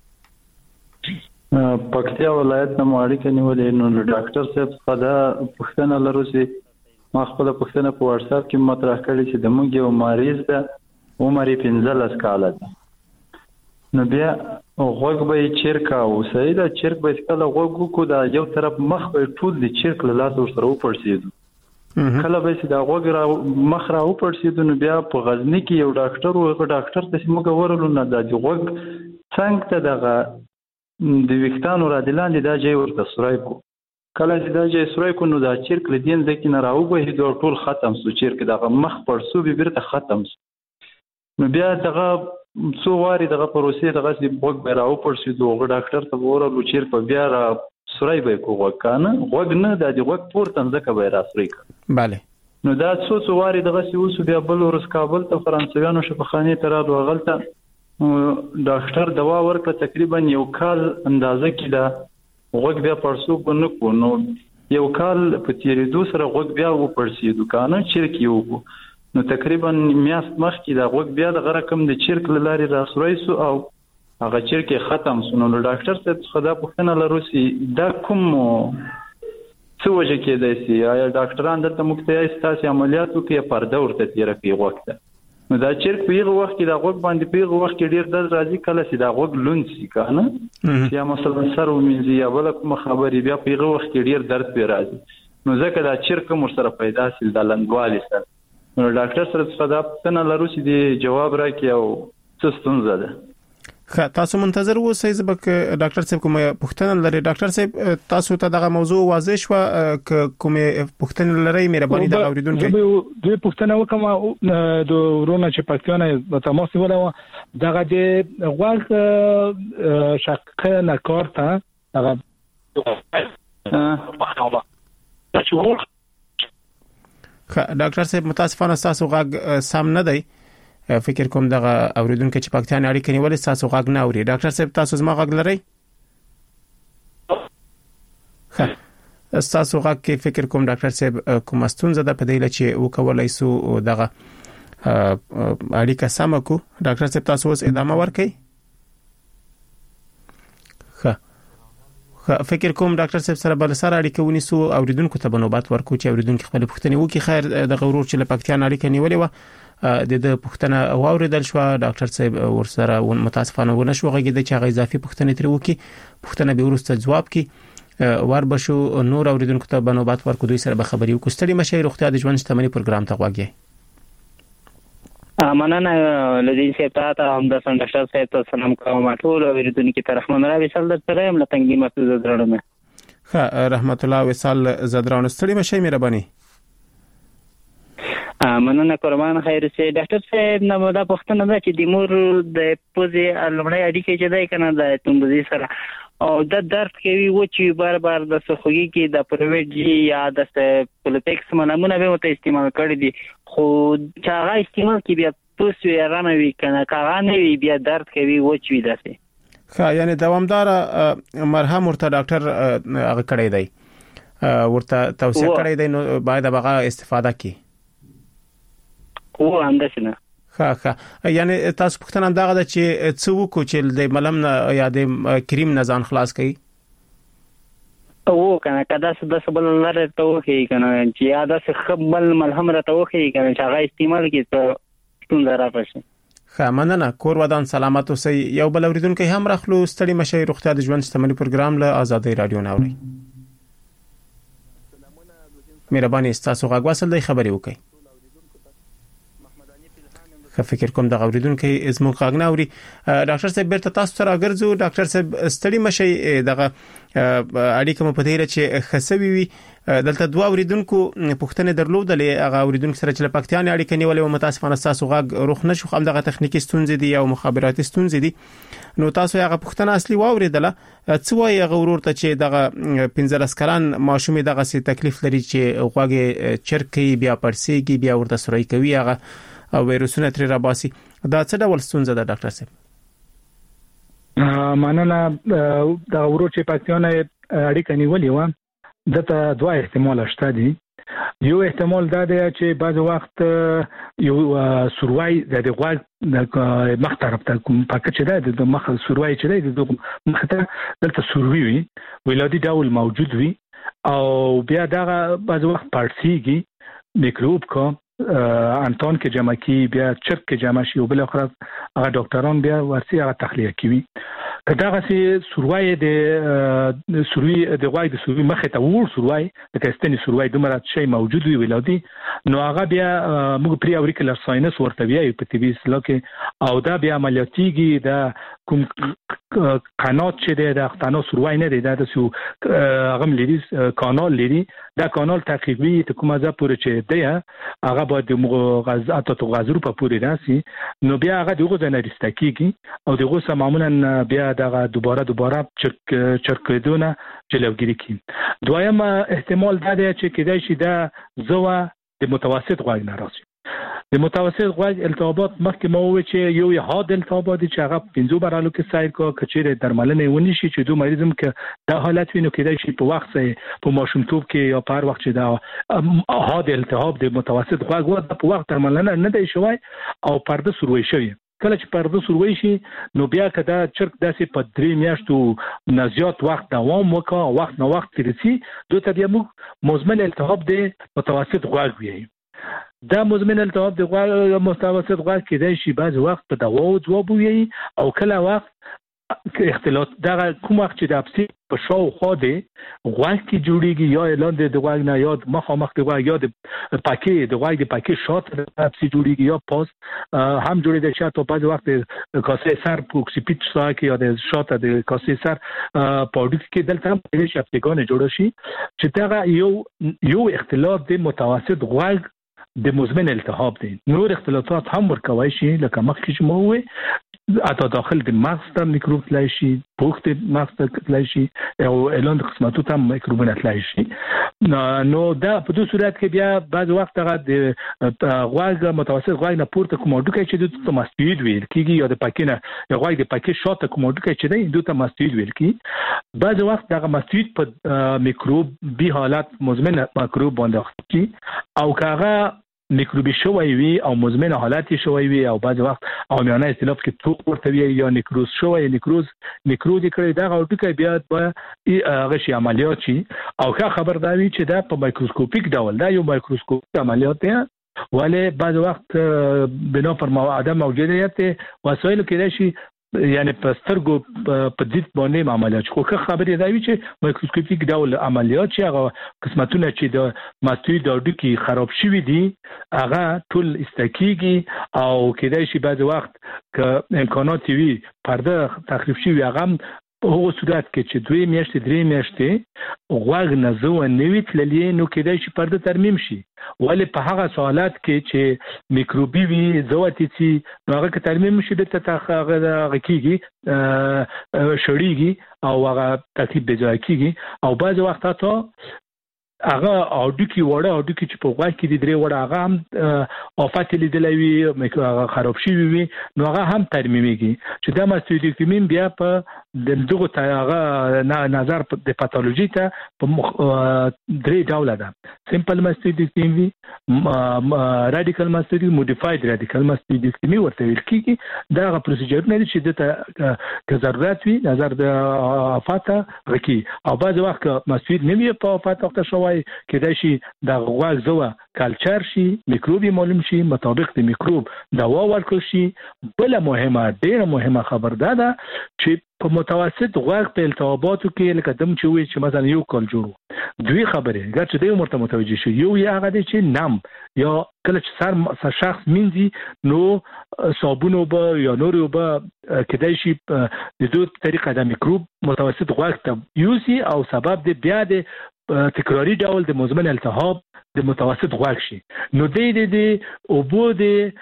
پکتیا ولایت نه ماړی کني ولې نو ډاکټر صاحب خدا پوښتنه لرو چې ما خپل پوښتنه په واتس اپ کې مطرح کړې چې د موږ یو مریض ده عمر یې پنځلس کاله ده نو بیا غوږ به یې چرک او صحیح ده چرک به کله غوږ کو دا یو طرف مخ به ټول د چرک له لاس ورسره وپړسېدو کله به چې دا غوږ را مخ را وپړسېدو نو بیا په غزنی کې یو ډاکټر و ډاکټر ته موږ ورلو نه د غوږ څنګه ته دغه د ویښتانو را دلاندې دا ځای ورته سورای کو کله چې دا چې سورای کو نو دا چرک لدین ځکه نه راو به هیڅ ټول ختم سو چرک دغه مخ پړسو به بیرته ختم نو بیا دغه څو واری دغه پروسې دغه چې بوګ به راو پړسو دوه ډاکټر ته ورلو چرک په بیا را سورای به کو وکانه وګ نه د دې وګ پورته ځکه به را سورای bale نو دا څو څو واری دغه چې اوس بیا بل ورس کابل ته فرانسویانو شفاخانه ته را غلطه ډاکټر دوا ورکړه تقریبا یو کال اندازه کې دا غوږ بیا پړسو کو نه کو نو یو کال په تیریدو سره غوږ بیا و پړسي دکانه چرک یو کو نو تقریبا میاشت مخکې دا غوږ بیا د رقم د چرک لاري راسوي سو او هغه چرک ختم سو نو ډاکټر ته خدا پوښتنه لرو سي دا کوم څه وجه کې دی سي یا ډاکټران دلته مکتیا استاسي عملیاتو کې پرده ورته تیر کوي وخت نو دا چرک په یغه وخت کې دا غوږ باندې په یغه وخت کې ډیر درد راځي کله چې دا غوږ لون سي کنه یا مثلا سر ومنځي یا بل کوم خبري بیا په یغه وخت کې ډیر درد پی راځي نو ځکه دا چرک مر سره پیدا سي د لندوالي سره نو ډاکټر سره څه دا پوښتنه لرو چې د جواب راکړي او څه ستونزه ده. خا تاسو منتظر اوسئ زبک ډاکټر صاحب کومه پوښتنه لري. ډاکټر صاحب تاسو ته دغه موضوع واضح شو کومه پوښتنه لري مهرباني د اوریدونکو دوی پوښتنه وکم د ورونه چې پښتون د تماس ولا دغه د غوږ شق نه کارته دغه خا ډاکټر صاحب متاسفانه تاسو غوږ سم نه دی. فکر کوم دغه اوریدونکو چې پاکستان اړیکې نیولې تاسو غوږ نه اوري. ډاکټر صاحب تاسو زما غوږ لرئ؟ ښه تاسو غوږ کې فکر کوم ډاکټر صاحب کوم ستونزه ده په دې لچې وکولای سو دغه اړیکه سم کو. ډاکټر صاحب تاسو اوس ادامه ورکړئ. ښه فکر کوم ډاکټر صاحب سره بل سره اړیکه ونیسو اوریدونکو ته بنوبات ورکو چې اوریدونکو خپل پوښتنه وکړي. خیر د غرور چې لپکتیان اړیکه نیولې و د د پوښتنه واوریدل شو. ډاکټر صاحب ورسره متاسفانه ونه شو غږیده چې هغه اضافي پوښتنه تر وکي پوښتنه به ورسته جواب کی ور بشو نور اوریدونکو ته بنوبات ورکو دوی سره به خبري وکړو. ستړي مشه روغتیا د ژوند شتمنۍ پروګرام ته غواګي. مننه لدین صاحب ته هم د ډاکټر صاحب ته سلام کوم. ټول اوریدونکو ته رحمان الله وصال درته یم لتنګي مسعود زدرانه. ښه رحمت الله وصال زدرانه ستړي مشه مهرباني. مننه قربان خیر سي. ډاکټر صاحب نو دا پوښتنه ده چې د مور د پوزې لمړی اړیکې چې ده کنه د تومبزي سره او د درد کوي و چې بار بار د سخوږي کې د پرویټ جی یا د پولیټکس منامونه به مت استعمال کړی دي خو چې هغه استعمال کې بیا پوسوي رانه وی کنه کاغانه وی بیا درد کوي و چې داسې. ښه یعنی دوامدار مرهم ورته ډاکټر هغه کړی دی ورته توصیه کړی دی نو باید هغه استفاده کړي. او انداسنه ښه ښه یعنی تاسو پوښتنه دغه د چې څو کو چې د ملم نه یا د کریم نه ځان خلاص کړي او کنه کدا څه د سبل لره ته وخی کنه چې یا د خپل ملهم را ته وخی کنه چې هغه استعمال کړي ته څنګه راپښي. ښه مننه کور ودان سلامت اوسئ. یو بل اوریدونکو هم راخلو. ستړي مشه روغتیا د ژوند شتمنۍ پروګرام له آزادۍ رادیو ناوړي. مهرباني تاسو غوږ وصل دی خبري وکړئ. خو فکر کوم د اوریدونکو زموږ غږ نه اوري. ډاکټر صاحب بیرته تاسو سره ګرځو. ډاکټر صاحب ستړي مشي دغه اړیکه مو په دې چې خسوي وي دلته دوه اوریدونکو پوښتنه درلودلې هغه اوریدونکو سره چې پاکستان اړیکه نیولې و متاسفانه تاسو غږ روخ نشو خو دغه تخنیکی ستونزې دي او مخابراتي ستونزې دي. نو تاسو هغه پوښتنه اصلي واوریدله څه وایي هغه ورور ته چې دغه پنځلس کلن ماشومې دغه سي تکلیف لري چې غوږ چرکي بیا پرسيږي بیا ورته سوري کوي هغه او وایروسونه تر راباسي. دا څه ډول ستونزه ده ډاکټر صاحب؟ مننه دا ورو چې پاکستان اړیکه نیولې و دته دوه احتمال شته دي. یو احتمال دا دی چې بعض وخت یو سوروای د غوږ د مخ طرف ته کوم پاکټ چې د مخ سوروای چې د مخ ته دلته سوروي وي ولادي ډول موجود وي او بیا دا بعض وخت پارسيږي میکروب کو انتون کې جمع کی بیا چرک کې جمع شي او بل اخر هغه ډاکټران بیا ورسي هغه تخلیه کوي. کدا غسي سوروای د سوروي د غوای د سوروي مخه ته ور سوروای د کستنی سوروای دومره شی موجود وي ولادي نو هغه بیا موږ پری اوريکولر ساينس ورته بیا په ټي وي سلوکه او دا بیا عملیاتيږي دا کوم قنات چې د اختانو سوروای نه دی دا د سو غم لري کانال لري دا کانال تقریبي ته کومه ځا پورې چې دی هغه باید د غاز اتو غازرو په پورې راسي نو بیا هغه دغه ځنه رستکیږي او دغه سم معمولا بیا دغه دوباره دوباره چرک چرکیدونه جلوګیری کی. دویم احتمال دا دی چې کېدای شي دا زوا د متوسط غوږ نه راسي. د متوسط غوږ التهابات مخکې مو وی چې یو یاد التهابات چې هغه پنځو برالو کې سایر کو کچېره درملنه ونی شي چې دوه مریضم کې دا حالت وینو کېدای شي په وخت په ماشومتوب کې یا په هر وخت چې دا هاد التهاب د متوسط غوږ و په وخت درملنه نه دی شوی او پرده سروي شوی. کله چې پرده سروي شي نو بیا کدا چرک داسې په درې میاشتو نه زیات وخت دوام وکړي وخت نو وخت ترسي دوی ته بیا مزمن التهاب د متوسط غوږ وي. دا مزمن التهاب د غوږ متوسط غوږ کېدای شي بعض وخت په دوا او ځواب وي او کله وخت اختلاط دغه کوم وخت چې د اپسی په شاو خو دی غوږ کې جوړیږي یا اعلان د غوږ نه یاد مخامخ د غوږ یا د پاکي د غوږ د پاکي شات د اپسی جوړیږي یا پاس هم جوړیږي چې په بعض وخت کاسه سر پوکسیپیټ سا کې یا د شات د کاسه سر پاډک کې دلته هم د شپګان جوړ شي چې دغه یو یو اختلاط د متوسط غوږ د مزمن التهاب دي. نور اختلاطات هم ورکوي شي لکه مخکې چې مو وې اته داخل د مغز ته میکروب تلای شي، پوښت مغز ته تلای شي او اعلان د قسمتو ته میکروبونه تلای شي. نو دا په دوه صورت کې بیا بعض وخت هغه د غوږ متوسط غوږ نه پورته کوم ډوکې چې د ماستوید ویل کیږي یا د پاکینه یا غوږ د پاکي شاته کوم ډوکې چې دی دوه ماستوید ویل کی. بعض وخت دغه ماستوید په میکروب به حالت مزمن میکروب باندې کی او کاغه میکروبي شوی وي او مزمن حالت شوی وي او بعض وخت عامیانه اصطلاح کې توپ ورته وي یا نیکروز شوی نیکروز نیکروز کړي دا غوټه بیا په هغه شی عملیات شي او ښه خبر دا وي چې دا په مایکروسکوپیک ډول دا یو مایکروسکوپیک عملیات دی ولې بعض وخت بنا پر عدم موجودیت وسایل کې شي یعنی په سترګو په دې باندې عملیات خو که خبرې دا وی چې مایکروسکوپیک ډول عملیات چې هغه قسمتونه چې د ماستوید د ډوکی خراب شوی دي هغه ټول استکیږي او کېدای شي بعض وخت که امکانات وي پرده تخریب شي هغه په هغه صورت کې چې دوی میاشتې درې میاشتې غوږ نه زو نوې تللې نو کېدای شي پرده ترمیم شي ولې په هغه سوالات کې چې میکروبي وي زواتي سي نو هغه کې ترمیم شي د تخغه کېږي شړېږي او هغه تکلیف به ځای کېږي او بعض وخت ته هغه اډو کې وړه اډو کې چې په غوږ کې د درې وړه هغه هم افات لیدلې وي هغه خراب شي وي نو هغه هم ترمیميږي چې دا ماستویدکتومین بیا په دغه هغه نظر د پاتولوژي ته په درې ډول ده. سمپل ماستویدکتومي، رادیکال ماستویدکتومي، موډیفاید رادیکال ماستویدکتومي ورته ویل کیږي. دا هغه پروسیجر نه دي چې د که ضرورت وي نظر د افات غکی او بعض وخت ماستوید نه وي په افات وخت شوی کېدای شي د غوږ زوه کلچر شي میکروبي معلوم شي مطابق د میکروب دوا ورکړل شي. بل مهمه ډیره مهمه خبر ده دا چې په متوسط غوږ په التهاباتو کې لکه دم چې وي چې مثلا یو کال جوړو دوی خبره ګر چې دوی مرته متوجه شي یو یا هغه دي چې نام یا کله چې سر شخص مینځي نو صابون به یا نور به کېدای شي د دوه طریقه د میکروب متوسط غوږ ته یوسي او سبب د بیا د تکراری ډول د مزمن التهاب د متوسط غوږ شي. نو د دې او بو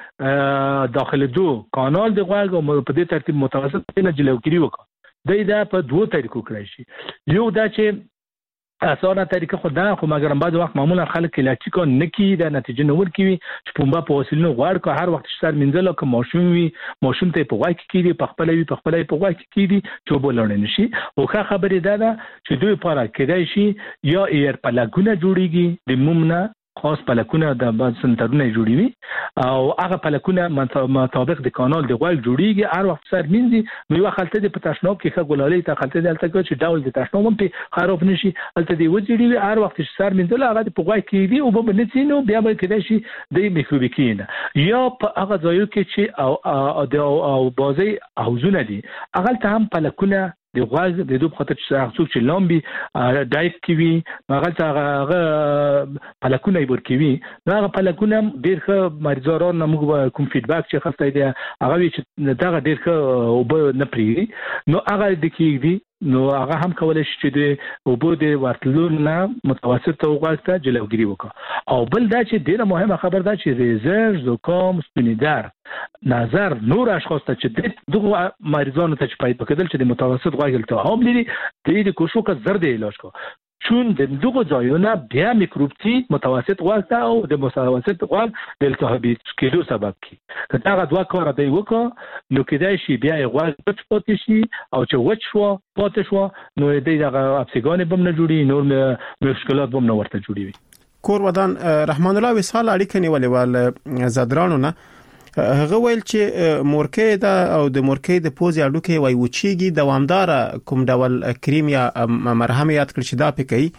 د داخله دو کانال د غوږ او په دې ترتیب متوسط نه جلوګیری وکړه. د دې په دوه طریقو کړی شي. یو دا چې اسانه طریقه خو دا خو مګر بعض وخت معمولا خلک علاج کوي نه کی دا نتیجه نه ور کوي چې پومبا په وسیله غوړ کو هر وخت سر منځل کوم ماشوم وي ماشوم ته په واکې کیږي په خپل وي په خپل په واکې کیږي چې بولونه نشي. او ښه خبره ده دا چې دوی لپاره کېدای شي یا ایر په لګونه جوړیږي د مومنه خاص پلکونه د بعض سنترونه جوړیږي او هغه پلکونه مطابق د کانال د غوږ جوړیږي هر وخت سر مینځي نو یو خلته د پتاشنو کې ښه ګلالي ته خلته دلته کې چې ډول د تاشنو په خراب نشي الته دی وځي هر وخت سر مینځل هغه په غوږ کې دی او په بنځینو بیا به کېدای شي د میکروبي کینه یا په هغه ځایو کې چې او او بازي حوزونه دي هغه ته هم پلکونه د غوږ د دوه خاطر چې هغه څوک چې لامبي دایف کوي هغه ته هغه پلکونه ورکوي نو هغه پلکونه ډېر ښه مریضانو موږ کوم فیډباک چې خسته دی هغه چې دا ډېر ښه او به نه پریږي نو هغه د کېږي نو هغه هم کولای شي چې د اوبو د ورتلو نه متوسط غوږ ته جلوګیری وکړي. او بل دا چې ډیره مهمه خبر ده چې ریزر زکام سپینیدار نظر نور اشخاص ته چې دغه مریضانو ته چې پیدا کېدل چې د متوسط غوږ التهاب لري د دې کوشش وکړ زرد علاج کو چون د دغه ځایونه بیا میکروب تی متوسط غوږ ته او د متوسط غوږ د التهابي کېدو سبب کی که دا غوا کار دی وکړه نو کېدای شي بیا غوږ پټ پاتې شي او چې وچ شو پاتې شو نو د دغه اپسیګان بم نه جوړي نور مشکلات بم نه ورته جوړي. کور ودان رحمان الله وصال اړیکه نیولې ول زادرانو نه هغه ویل چې مورکې دا او د مورکې د پوزي اډوکې وای وچیږي دوامدار کوم ډول کریم یا مرهم یاد کړی چې دا پکې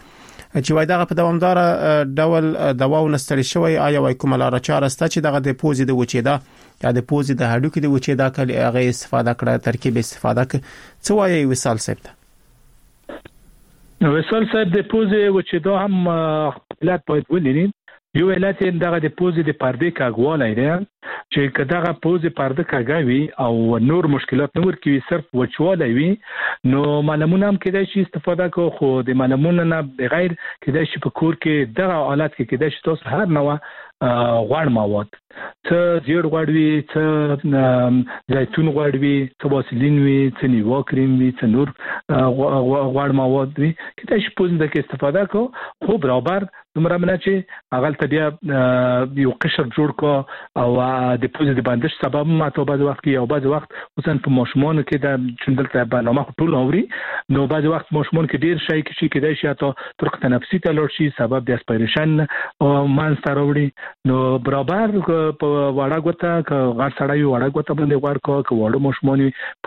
چې وای دغه په دوامدار ډول دوا ونستړي شوی آیا وای کومه لار چاره ستا چې دغه د پوزې د وچېدا یا د پوزې د هډوکو د وچېدا کله هغه استفاده کړه ترکیب استفاده کړه څه وایي وصال صاحب ته؟ وصال صاحب د پوزې وچېدا هم علت باید ولري. یو علت دغه د پوزې د پردې کاږوالی دی چې کداغه پوزې پرده کاږوي او نور مشکلات نور کوي صرف وچوالی وي نو ملمون هم کېدای شي استفاده کو خو د ملمون نه بغیر کېدای شي په کور کې دغه حالت کې کېدای شي تاسو هر نوع غوړ مواد څه زیړ غوړ وي څه زیتون غوړ وي څه واسلین وي څه نیوا کریم وي څه نور غوړ مواد وي کېدای شي پوزې د کې استفاده کو خو برابر دومره نه چې هغه ته بیا یو قشر جوړ کو او د پوزې د بندش سبب ماته بعض وخت کې او بعض وخت خصوصا په ماشومان کې د چندلته برنامه ټول اوري نو بعض وخت ماشومان کې ډیر شي کې کېدای شي ته طرق تنفسي ته لور شي سبب د اسپیریشن او مانستر وړي نو برابر په وړه غوته ک غړ سړی وړه غوته باندې ور کو ک وړو ماشومان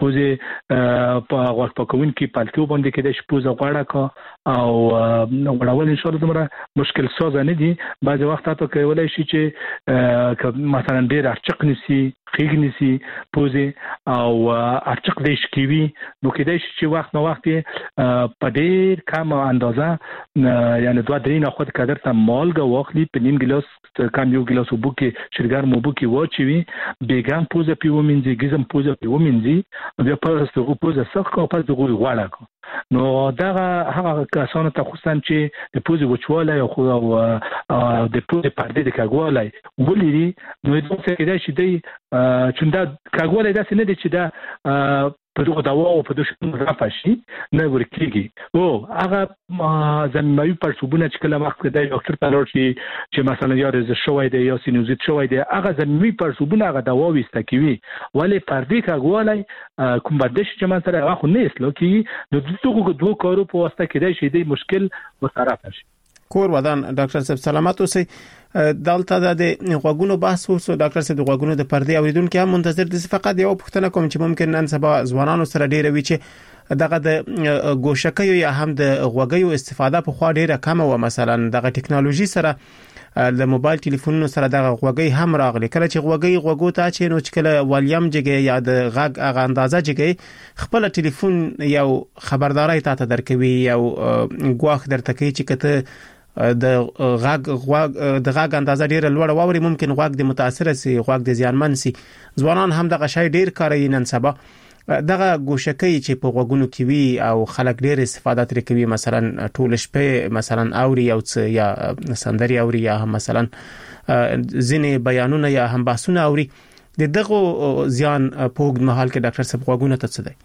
پوزې په غوښ پکون کې پالتو باندې کې د شپوزه غړه کو او وړول ان شاء الله زمره مشکل ساز نه دي بعض وخت ته کولای شي چې مثلا ډیر ارچق نسی خېګ نسی پوزې او ارچق دیش کیوي نو کېدای شي چې وخت نو وخت په ډیر کم اندازه یعنی دوه درې نه خود قدر ته مالګه واخلي په نیم ګلاس کم یو ګلاس وبو کې شرګر مو بو کې واچوي بیګم پوزه پیو منځي ګزم پوزه پیو منځي بیا په ستو پوزه سخت کو په دغه غواړه کو نو دا هغه کسانو ته خصوصا چې د پوزې وچوالی او د پوزې پردې د کاږوالی ولري نو داسې کېدای شي دی چې دا کاږوالی داسې نه دی چې دا په دغه دوا او په دغه رافع شي نه ورکیږي او هغه زمینوي پړسوبونه چې کله وخت کې د ډاکټر ته لاړ شي چې مثلا یا رز شوی دی یا سینوزیت شوی دی هغه زمینوي پړسوبونه هغه دوا وسته کوي ولی پردې کاږوالی کوم بندش چې من سره هغه خو نه اصلاح کیږي نو دغه دوه کارو په واسطه کې دی شي د مشکل ورطرف شي. کور ودان ډاکټر صاحب سلامات اوسئ. دلته د غوګونو بحث وسو ډاکټر صاحب د غوګونو د پردې اوریدونکو هم منتظر دي فقط یو پوښتنه کوم چې ممکن نن سبا ځوانانو سره ډیره وی چې دغه د ګوشکیو یا هم د غوګیو استفاده په خوا ډیره کم و مثلا دغه ټکنالوژي سره د موبایل ټلیفونونو سره دغه غوګي هم راغلي کله چې غوګي غوګو ته چې نو چې کله والیم جګي یا د غږ هغه اندازه جګي خپل ټلیفون یو خبرداري ته درکوي یو غواخ درته کوي چې کته د غاګ غواګ د غاګ اندازه ډیره لوړه ووري ممکن غواګ د متاثر سي غواګ د زیانمن سي ځوانان هم دغه شی ډیر کاروي نن سبا دغه ګوشکې چې په غوګونو کې وي او خلک ډیر استفاده ترې کوي مثلا ټول شپه مثلا اوري او یا سندري اوري یا مثلا ځینې بیانونه یا هم بحثونه اوري د دغه زیان په وګړي محل کې ډاکټر صاحب غوګونه ته څه دی؟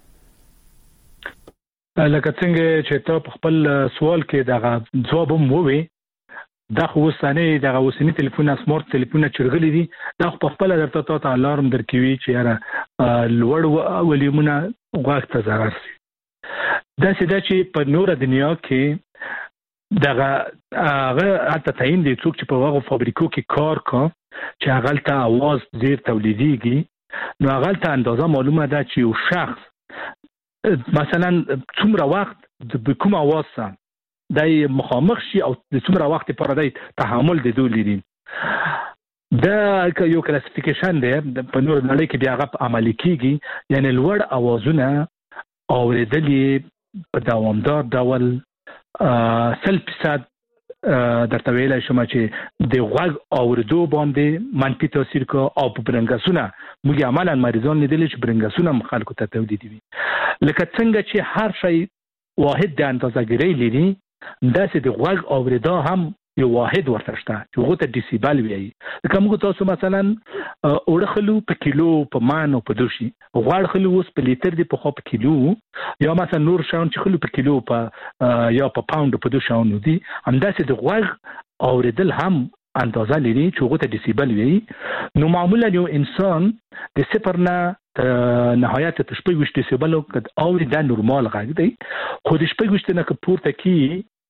لکه څنګه چې ته په خپل سوال کې دغه جواب مو وي دا خو وسانه دغه وسنی ټلیفون سمارټ ټلیفون چرغلي دي دا په خپل درته ته الارم درکوي چې یاره لوړ ولیمونه غواړي ته zarar شي دا سده چې په نور دنیا کې دغه هغه حتی تعین دي څوک چې په هغه فابریکو کې کار کوي چې هغه ته आवाज زیر تولیديږي نو هغه ته اندازه معلومه ده چې یو شخص مثلا څومره وخت د کوم आवाज سره دای مخامخ شي او د څومره وخت لپاره دای تحمل د دوی لري دا یو کلاسیفیکیشن دی په نور نړۍ کې بیا غو عملي کیږي یعنی لوړ اوازونه اوریدلې په دوامدار ډول سل فیصد درته ویلای شم چې د غوږ اوریدو باندې منفي تاثیر کو او په برنګسونه موږ عملاً مریضان لیدل چې برنګسونه خلکو ته تولیدي وي لکه څنګه چې هر شی واحد د اندازهګیری لري داسې د غوږ اوریدا هم یو واحد ورته شته چې هغه ته ډیسیبل وایي لکه موږ تاسو مثلا اورخلو په کیلو په مان او په دوشي غوړ خلو اوس په لیټر دی په خو په کیلو یا مثلا نور شاون چې خلو په کیلو په یا په پاوند په دوشاون دي همداسې د غوږ اوریدل هم اندازه لري چې هغه ته ډیسیبل وایي نو معمولا یو انسان د صفر نه نهایت ته شپږ وشت ډیسیبل او دا نورمال غږ دی خو د شپږ وشت نه پورته کی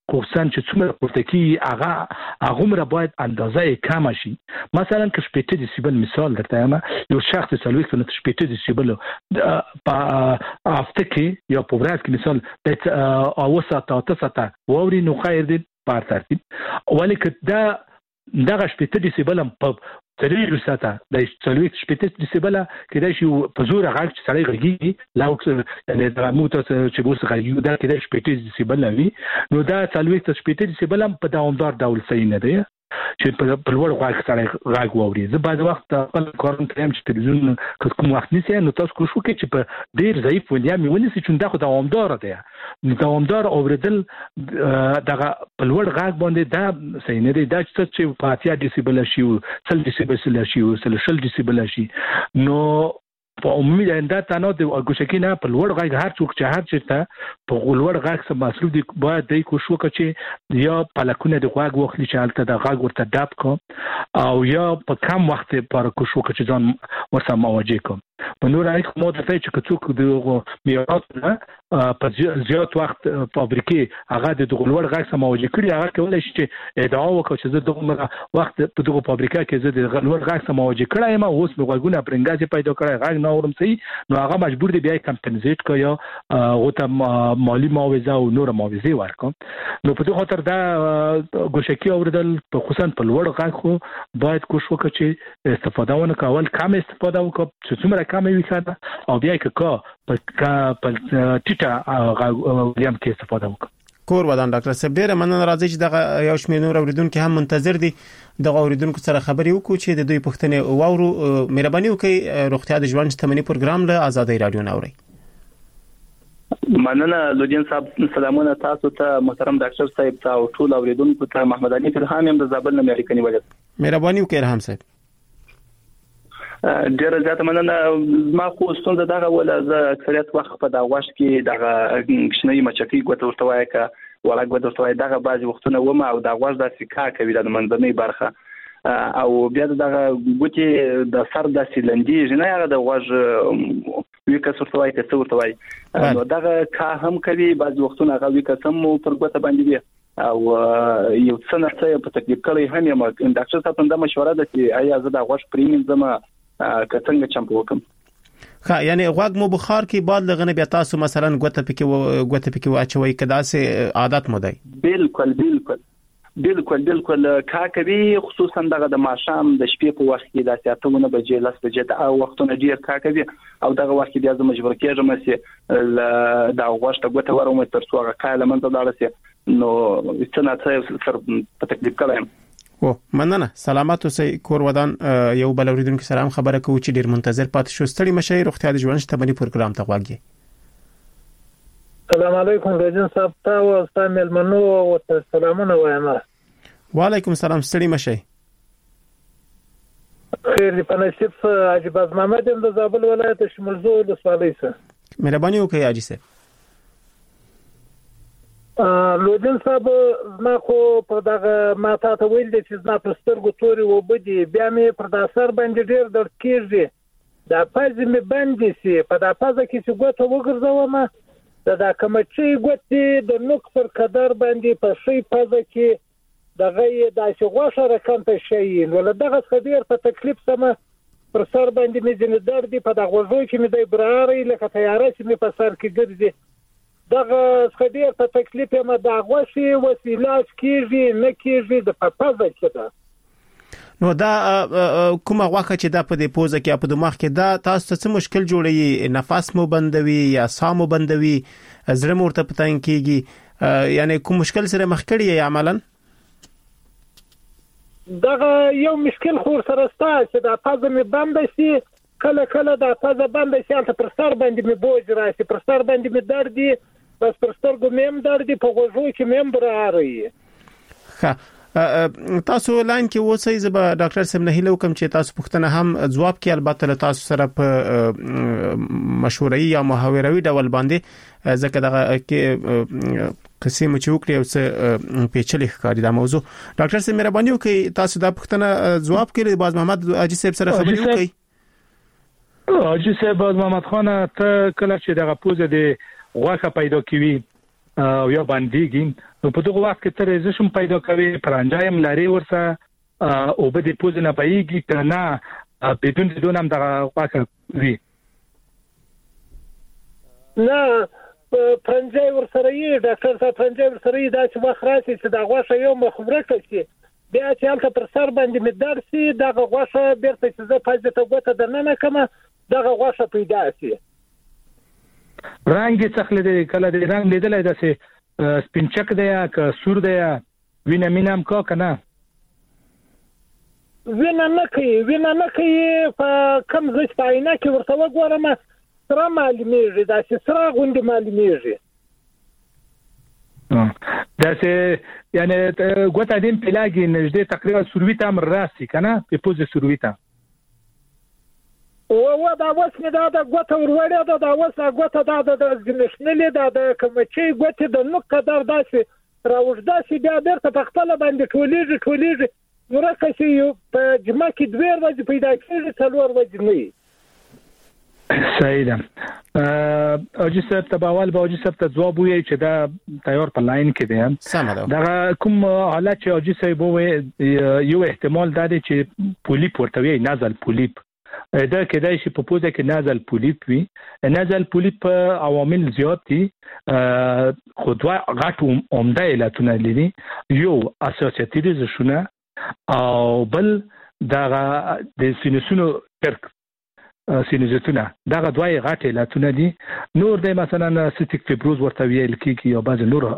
کوسن چې څومره پورتکی هغه هغه مر باید اندازه کم شي. مثلا که شپږ دسیبل مثال درته یم، یو شخص سلوي کنه شپږ دسیبل په هفته کې یا په ورځ کې مثال د اوسه تا تاسو ووري نو خیر دی په ترتیب، ولیکن دا دغه شپږ دسیبل په تدریج ساته د سلوي شپږ دسیبل کې دا شی په زور غږ چې سړی غږیږي لاوکس یعنی د موټر چې بوس غږیږي دا کې دا شپږ دسیبل وي، نو دا سلوي شپږ دسیبل په دوامدار ډول صحیح نه دی چې په لوړ غږ سره غږ ووري. زه بعد وخت خپل کارون ترم چې تلویزیون کوم وخت نسی نو تاسو کوشش وکړئ چې په ډیر ضعیف ولیا مې ونیسئ چې دا خو دوامدار دی. نو دوامدار اوریدل دغه په لوړ غږ باندې دا صحیح نه دی. دا چې په اتیا دسیبل شي او سل دسیبل شي او سل شل دسیبل شي، نو په عمومي دا تنه د ګوشکی نه په لوړ غږ هر څوک چې هر چیرته په لوړ غږ سره مسلوب دي باید د کوشش وکړي چې یا پلکونه د غږ وخلی چې حالت د غږ ورته ډاب کو او یا په کم وخت پر کوشش وکړي چې ځان ورسره مواجه کو. په نور اړیک مو د څه چې څوک د میراث نه په زیات وخت فابریکې هغه د لوړ غږ سره مواجه کړي، هغه کولای شي چې ادعا وکړي چې زه دغه وخت په دغه فابریکه کې زه د لوړ غږ سره مواجه کړم ما اوس مې غوګونه پرنګازي پیدا کړی غږ نه اورم صحیح، نو هغه مجبور دی بیا کمپنسیټ کوي یا غوته مالی معاوضه او نور معاوضه ورکړي. نو په دغه خاطر دا ګوشکی اوریدل په خصوصا په لوړ غږ خو باید کوشش وکړي چې استفاده ونه کول کم استفاده وکړي چې څومره کم وي کنه او بیا کې کا په ټیټه غوړم کې استفاده وکړي. کور ودان ډاکټر صاحب ډیره مننه، راځي چې دغه یو شمېر نور اوریدونکو هم منتظر دي دغه اوریدونکو سره خبرې وکړو چې د دوی پوښتنې واورو. مهرباني وکړئ روغتیا د ژوند شتمنۍ پروګرام له آزادۍ رادیو نوري. مننه لودین صاحب، سلامونه تاسو ته محترم ډاکټر صاحب ته او ټول اوریدونکو ته. محمد علي فرهام هم د زابل نه امریکا نیولې. مهرباني وکړئ رحم صاحب. ډیره زیاته مننه. ما خو ستونزه دغه ولا زه اکثریت وخت په دا واش کې دغه شنی مچکی ګوت ورتوای کا ولا ګوت ورتوای دغه بعضی وختونه و ما او دا واش د سکا کوي د منځنۍ برخه او بیا دغه ګوتي د سر د سیلندې نه هغه د واش ویکا ورتوای که څه ورتوای نو دغه کا هم کوي بعضی وختونه هغه ویکا سم پر ګوت باندې او یو څه نه څه په تکلیف کړی هم یم. ډاکټر صاحب ته مشوره ده چې آیا زه د واش پریمین زما که څنګه چمپ وکم. ها یعنی غوږ مو بخار کې بعد لغنه بیا تاسو مثلا ګوته پکې ګوته پکې واچوي کدا سه عادت مو دی؟ بالکل بالکل بالکل بالکل کا کوي خصوصا دغه د ماشام د شپې په وخت کې د ساعتونو بجې لاس بجې د او وختونه ډیر کا کوي او دغه وخت بیا زما مجبور کېږم چې د غوښته ګوته ورم تر څو هغه کاله منځ داله سي نو څنګه څه سر په تکلیف کړم. او مننه، سلامات اوسئ. کور ودان یو بل اوریدونکو سره هم خبره کوو چې ډیر منتظر پاتې شو. ستړي مشي روغتیا د ژوند شتمنۍ پروګرام ته غواړي. السلام علیکم رجن صاحب ته او استاد منو او سلامونه وایم. وعلیکم السلام. ستړي مشي. خیر په نصیب حاجی باز محمد د زابل ولایت شمولزو د سوالې سره. مهرباني وکړئ حاجی صاحب. لودین صاحب ما خو په دغه ما ته ویل دي چې زما پر سترګو توري وبدي بیا مې پر د اثر باندې ډیر درد کیږي. دا پزې مې باندې سي په دا پزه کې چې ګوته وګرځوم دا د کمچي ګوتې د نوک پر قدر باندې په شي پزه کې دغه د شغوشه رقم ته شي ول دغه خبر په تکلیف سم پر سر باندې مې ځنه درد په دغه وژو کې مې د براري لکه تیارې چې مې په سر کې ګرځي دغه خبر په تکلیف ما د غوښي وسیله کیږي نه کیږي د پپازه کده. نو دا کومه غوښه چې دا په دې پوزه کې په دماغ کې دا تاسو ته څه مشکل جوړوي؟ نفس مو بندوي یا ساه مو بندوي؟ زړه مو ورته پتاین کیږي؟ یعنی کوم مشکل سره مخ کړی یا عملاً؟ دغه یو مشکل خو سره ستاسو چې د پازه مې بند شي کله کله د پازه بند شي ته پر سر باندې مې بوج راشي پر سر باندې مې دردي بس پر سترګو مې دردي په غوږو کې مې براري. ها تاسو لاین کې اوسئ. زه به ډاکټر صاحب نه هیله کوم چې تاسو پوښتنه هم ځواب کړئ. البته له تاسو سره په مشورې یا محاوروي ډول باندې ځکه دغه کې قسم چې وکړي او څه پیچلې ښکاري دا موضوع. ډاکټر صاحب مهرباني وکړئ تاسو دا پوښتنه ځواب کړئ. باز محمد حاجی صاحب سره خبرې وکړئ. حاجی صاحب باز محمد خان ته کله چې دغه پوزه د غوښه پیدا کوي او یا باندېږي نو په دغه وخت کې تر ريزشن پیدا کوي پرانجایم لري ورسره او به د پوز نه پېږي کنه بدون دون هم دغه واکه وی نه پرانجای ورسره یې ډاکټر صاحب پرانجای ورسره یې دا چې وخت راشي چې دا غوښه یو مخبره کوي بیا چې هلته پر سر باندې مدار سي دغه غوښه بیرته چې زه پاجه ته ګوته درننه کوم دغه غوښه پیدا سي رنگ څخه د کله د رنگ لیدلای داسې سپینچک دی یا که سور دی یا وینه مینم کا کنه وینه نه کوي وینه نه کوي په کم ځای په عینه کې ورته وګورم سره معلومیږي دا چې سره غونډه معلومیږي داسې یعنی ګوته دیم پلاګي نږدې تقریبا سرویته امر راسي کنه په پوزه سرویته او و دا اوس نه دا د ګوته وروړه دا د اوس ګوته دا د ځنشنلې دا د کومچي ګوته د نو قدر داسې راوځدا چې بیا بیرته په خپل باندې ټولېږي ټولېږي ورکه چې په جمعه کې دوه ورځې پیدا کېږي څلور ورځې نه صحیح ده اوجي صاحب ته باول به اوجي صاحب ته ځواب وي چې دا تیار په لاین کې دی سم ده دا کوم حالت چې اوجي صاحب وي یو احتمال دا دی چې پولیپ ورته وي نازل پولیپ دا کېدای شي په پوزه کې نازل پولیپ وي نازل پولیپ عوامل زیات دي خو دوه غټ عمده علتونه لري یو اساسیتیز شونه او بل دا د سینوسونو ترک سینوزیتونه دا دوه غټ علتونه دي نور د مثلا سیستیک فیبروز ورته ویل کیږي یا بعض نور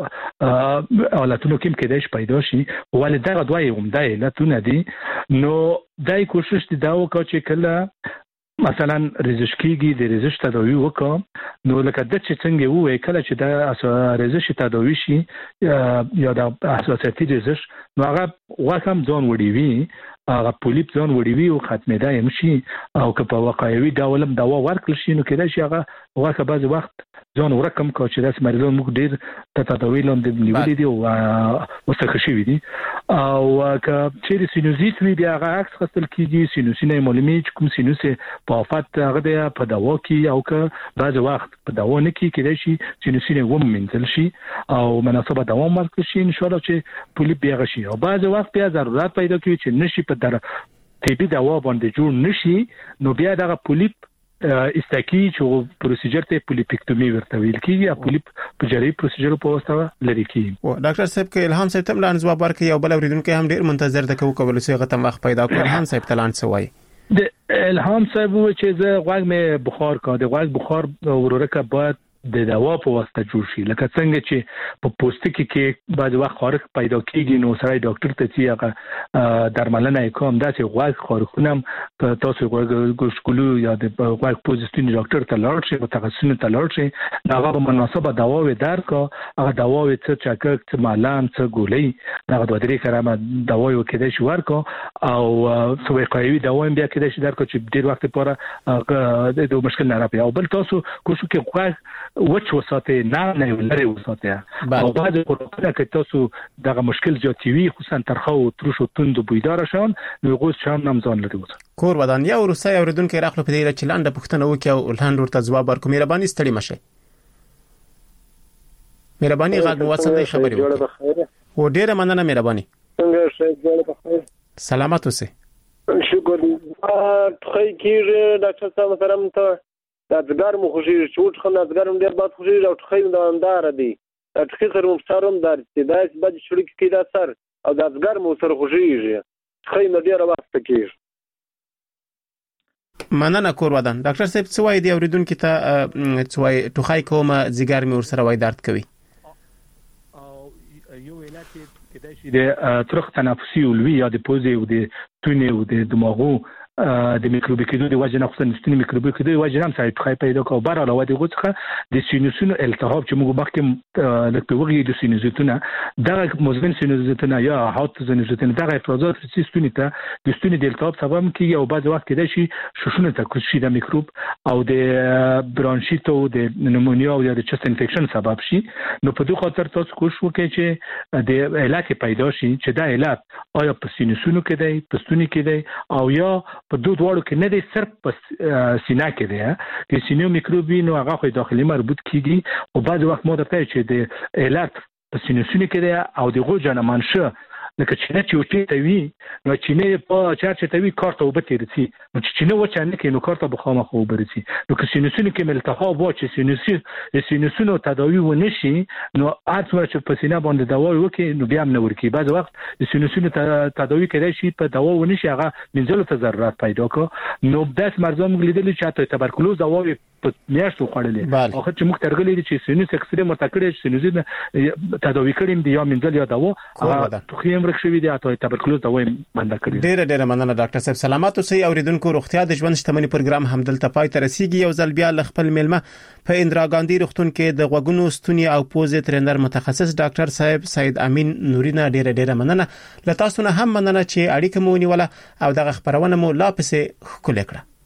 علتونه کوم کېدای شي پیدا شي ولې دا دوه عمده علتونه دي نو دای کوشش دي دا وکړي چې کله مثلا ریزش کیږي د ریزش تداوی وکړه نو لکه د چې څنګه وې کله چې د ریزش تداوی شي یا د اساساتي ریزش نو هغه واکم ځون وړي وي هغه پولیپ ځون وړي وي او ختمېدا هم شي او که په واقعي ډول هم دوا ورکړل شي نو کېدای شي هغه واکه بعض وخت ځون ورکم کو چې داس مریضان موږ ډیر د تداوی لاندې نیولې دي او وسخه شي دي او که چې سینوزیت وي بیا هغه عکس خپل کیږي سینوسینه معلومي کوم سینوسه په افات هغه د په دوا کې او که بعض وخت په دوا نه کې کېدای شي سینوسینه وم منځل شي او مناسبه دوا ورکړل شي ان شاء الله چې پولیپ بیا شي او بعض وخت بیا ضرورت پیدا کوي چې نشي په در طبي دوا باندې جوړ نشي نو بیا دغه پولیپ استاکی چې پروسیجر ته پولیپیکټومي ورته ویل کیږي پولیپ په جری پروسیجر په واسطه لري کیږي او ډاکټر صاحب کې الهام صاحب تم لاندې ځواب ورکړي او بل اوریدونکو هم ډیر منتظر ده کوم کول سي غته مخ پیدا کړ الهام صاحب تلان سوای د الهام صاحب چې زه غوږ مې بخار کا د غوږ بخار ورورکه باید د دوا په واسطه جوړ شي لکه څنګه چې په پوستکي کې بعض وخت خارق پیدا کیږي نو سره ډاکټر ته چې هغه درملنه کوم داسې غوږ خارقونم په تاسو ګوشکلو یا د غوږ پوزیشن ډاکټر ته لاړ شي په تخصصي ته لاړ شي هغه په مناسبه دوا و درکا هغه دوا و څه چکک څه مالان څه ګولۍ هغه د درې کرامه دوا و کېدای شي ورکو او سوې قایوي دوا هم بیا کېدای شي درکو چې ډیر وخت لپاره د مشکل نه راپي او بل تاسو کوشش کې غوږ وچ وساته نه نه لري وساته او بعد پروتونه کې تاسو دغه مشکل زیاتوي خصوصا ترخه او ترش او توند بویدار شون نو غوښ شام نمځان لري وسه کور ودان یا روسي اوریدونکو راخلو په دې چې لاندې پښتنه وکي او الهان ورته ځواب ورکوم مهرباني ستړي مشه مهرباني غږ مو وصل نه خبري وکړه و ډیره مننه مهرباني څنګه شه جوړ بخیر سلامات اوسه شکر خی کیږي ډاکټر صاحب سلام ته دا ځګر مو خوشي چوټ خو نه ځګر ډیر باد خوشي او خی دا اندار دی اټکی سره مو سرم دار چې دا بد شړی کې دا سر او دا ځګر مو سره خوشيږي خی نه ډیر وخت کېږي مننه کور ودان ډاکټر صاحب څه وایي دی اوریدونکو ته څه وایي ټوخای کومه ځګر مې ور سره وای درد کوي او یو علت کېدای شي د ترخ تنفسي ولوي یا د پوزې او د تونې او د دماغو د میکروبي کېدو د وجه نه خصوصا د میکروبي کېدو د وجه نه سړی ټوخی پیدا کوي بار علاوه د غوڅه د سینوسونو التهاب چې موږ مخکې لکه وګړي د سینوزیتونه دغه مزمن سینوزیتونه یا هات سینوزیتونه دغه افرازات سیستونی ته د ستوني د التهاب سبب کیږي او بعض وخت کېدای شي شوشونه ته کوشي د میکروب او د برانشیت او د نمونیا او د چست انفیکشن سبب شي نو په دوه خاطر تاسو کوشش وکړئ چې د علت پیدا شي چې دا علت آیا په سینوسونو کې دی په ستوني کې دی او یا په دوه ډول کې نه دی صرف په سینه کې دی چې سینې میکروب نو هغه خو داخلي مربوط کیږي او بعض وخت مو درته چې د علت په سینوسونو کې دی او د غوجه نه منشه لکه چې چې وچې ته وی نو چې نه په چارچ ته وی کارته وبته رسي نو چې نه وچه نه کې نو کارته بخوامه خو برسي نو که سینوسونو کې ملتهاب واچ سینوسي سینوسونو تداوی و نشي نو اته چې په سینه باندې دوا وکي نو بیا هم نه ورکی بعض وخت سینوسونو تداوی کړي شي په دوا و نشي هغه منځلو ته ضرورت پیدا کو نو داس مرزم لیدل چې ته تبرکلوز دوا په میاشتو خړلې او چې موږ ترغلې چې سینوس اکسرې مرتکړې سینوس تداوی کړي دی یا منځل یا دوا هغه توخیم ورکشوي دی اته تبرکلوز دوا باندې کړی ډېر ډېر مننه ډاکټر صاحب سلامات اوسئ اوریدونکو روغتیا د ژوند شتمنۍ پروګرام همدلته پای ته رسیدي یو ځل بیا خپل میلمه په اندرا ګاندی روغتون کې د غوګونو ستوني او پوزې ترېنر متخصص ډاکټر صاحب سید امین نورینا ډېر ډېر مننه لته تاسو نه هم مننه چې اړیکه مو نیوله او دغه خبرونه مو لا پسې خپل کړه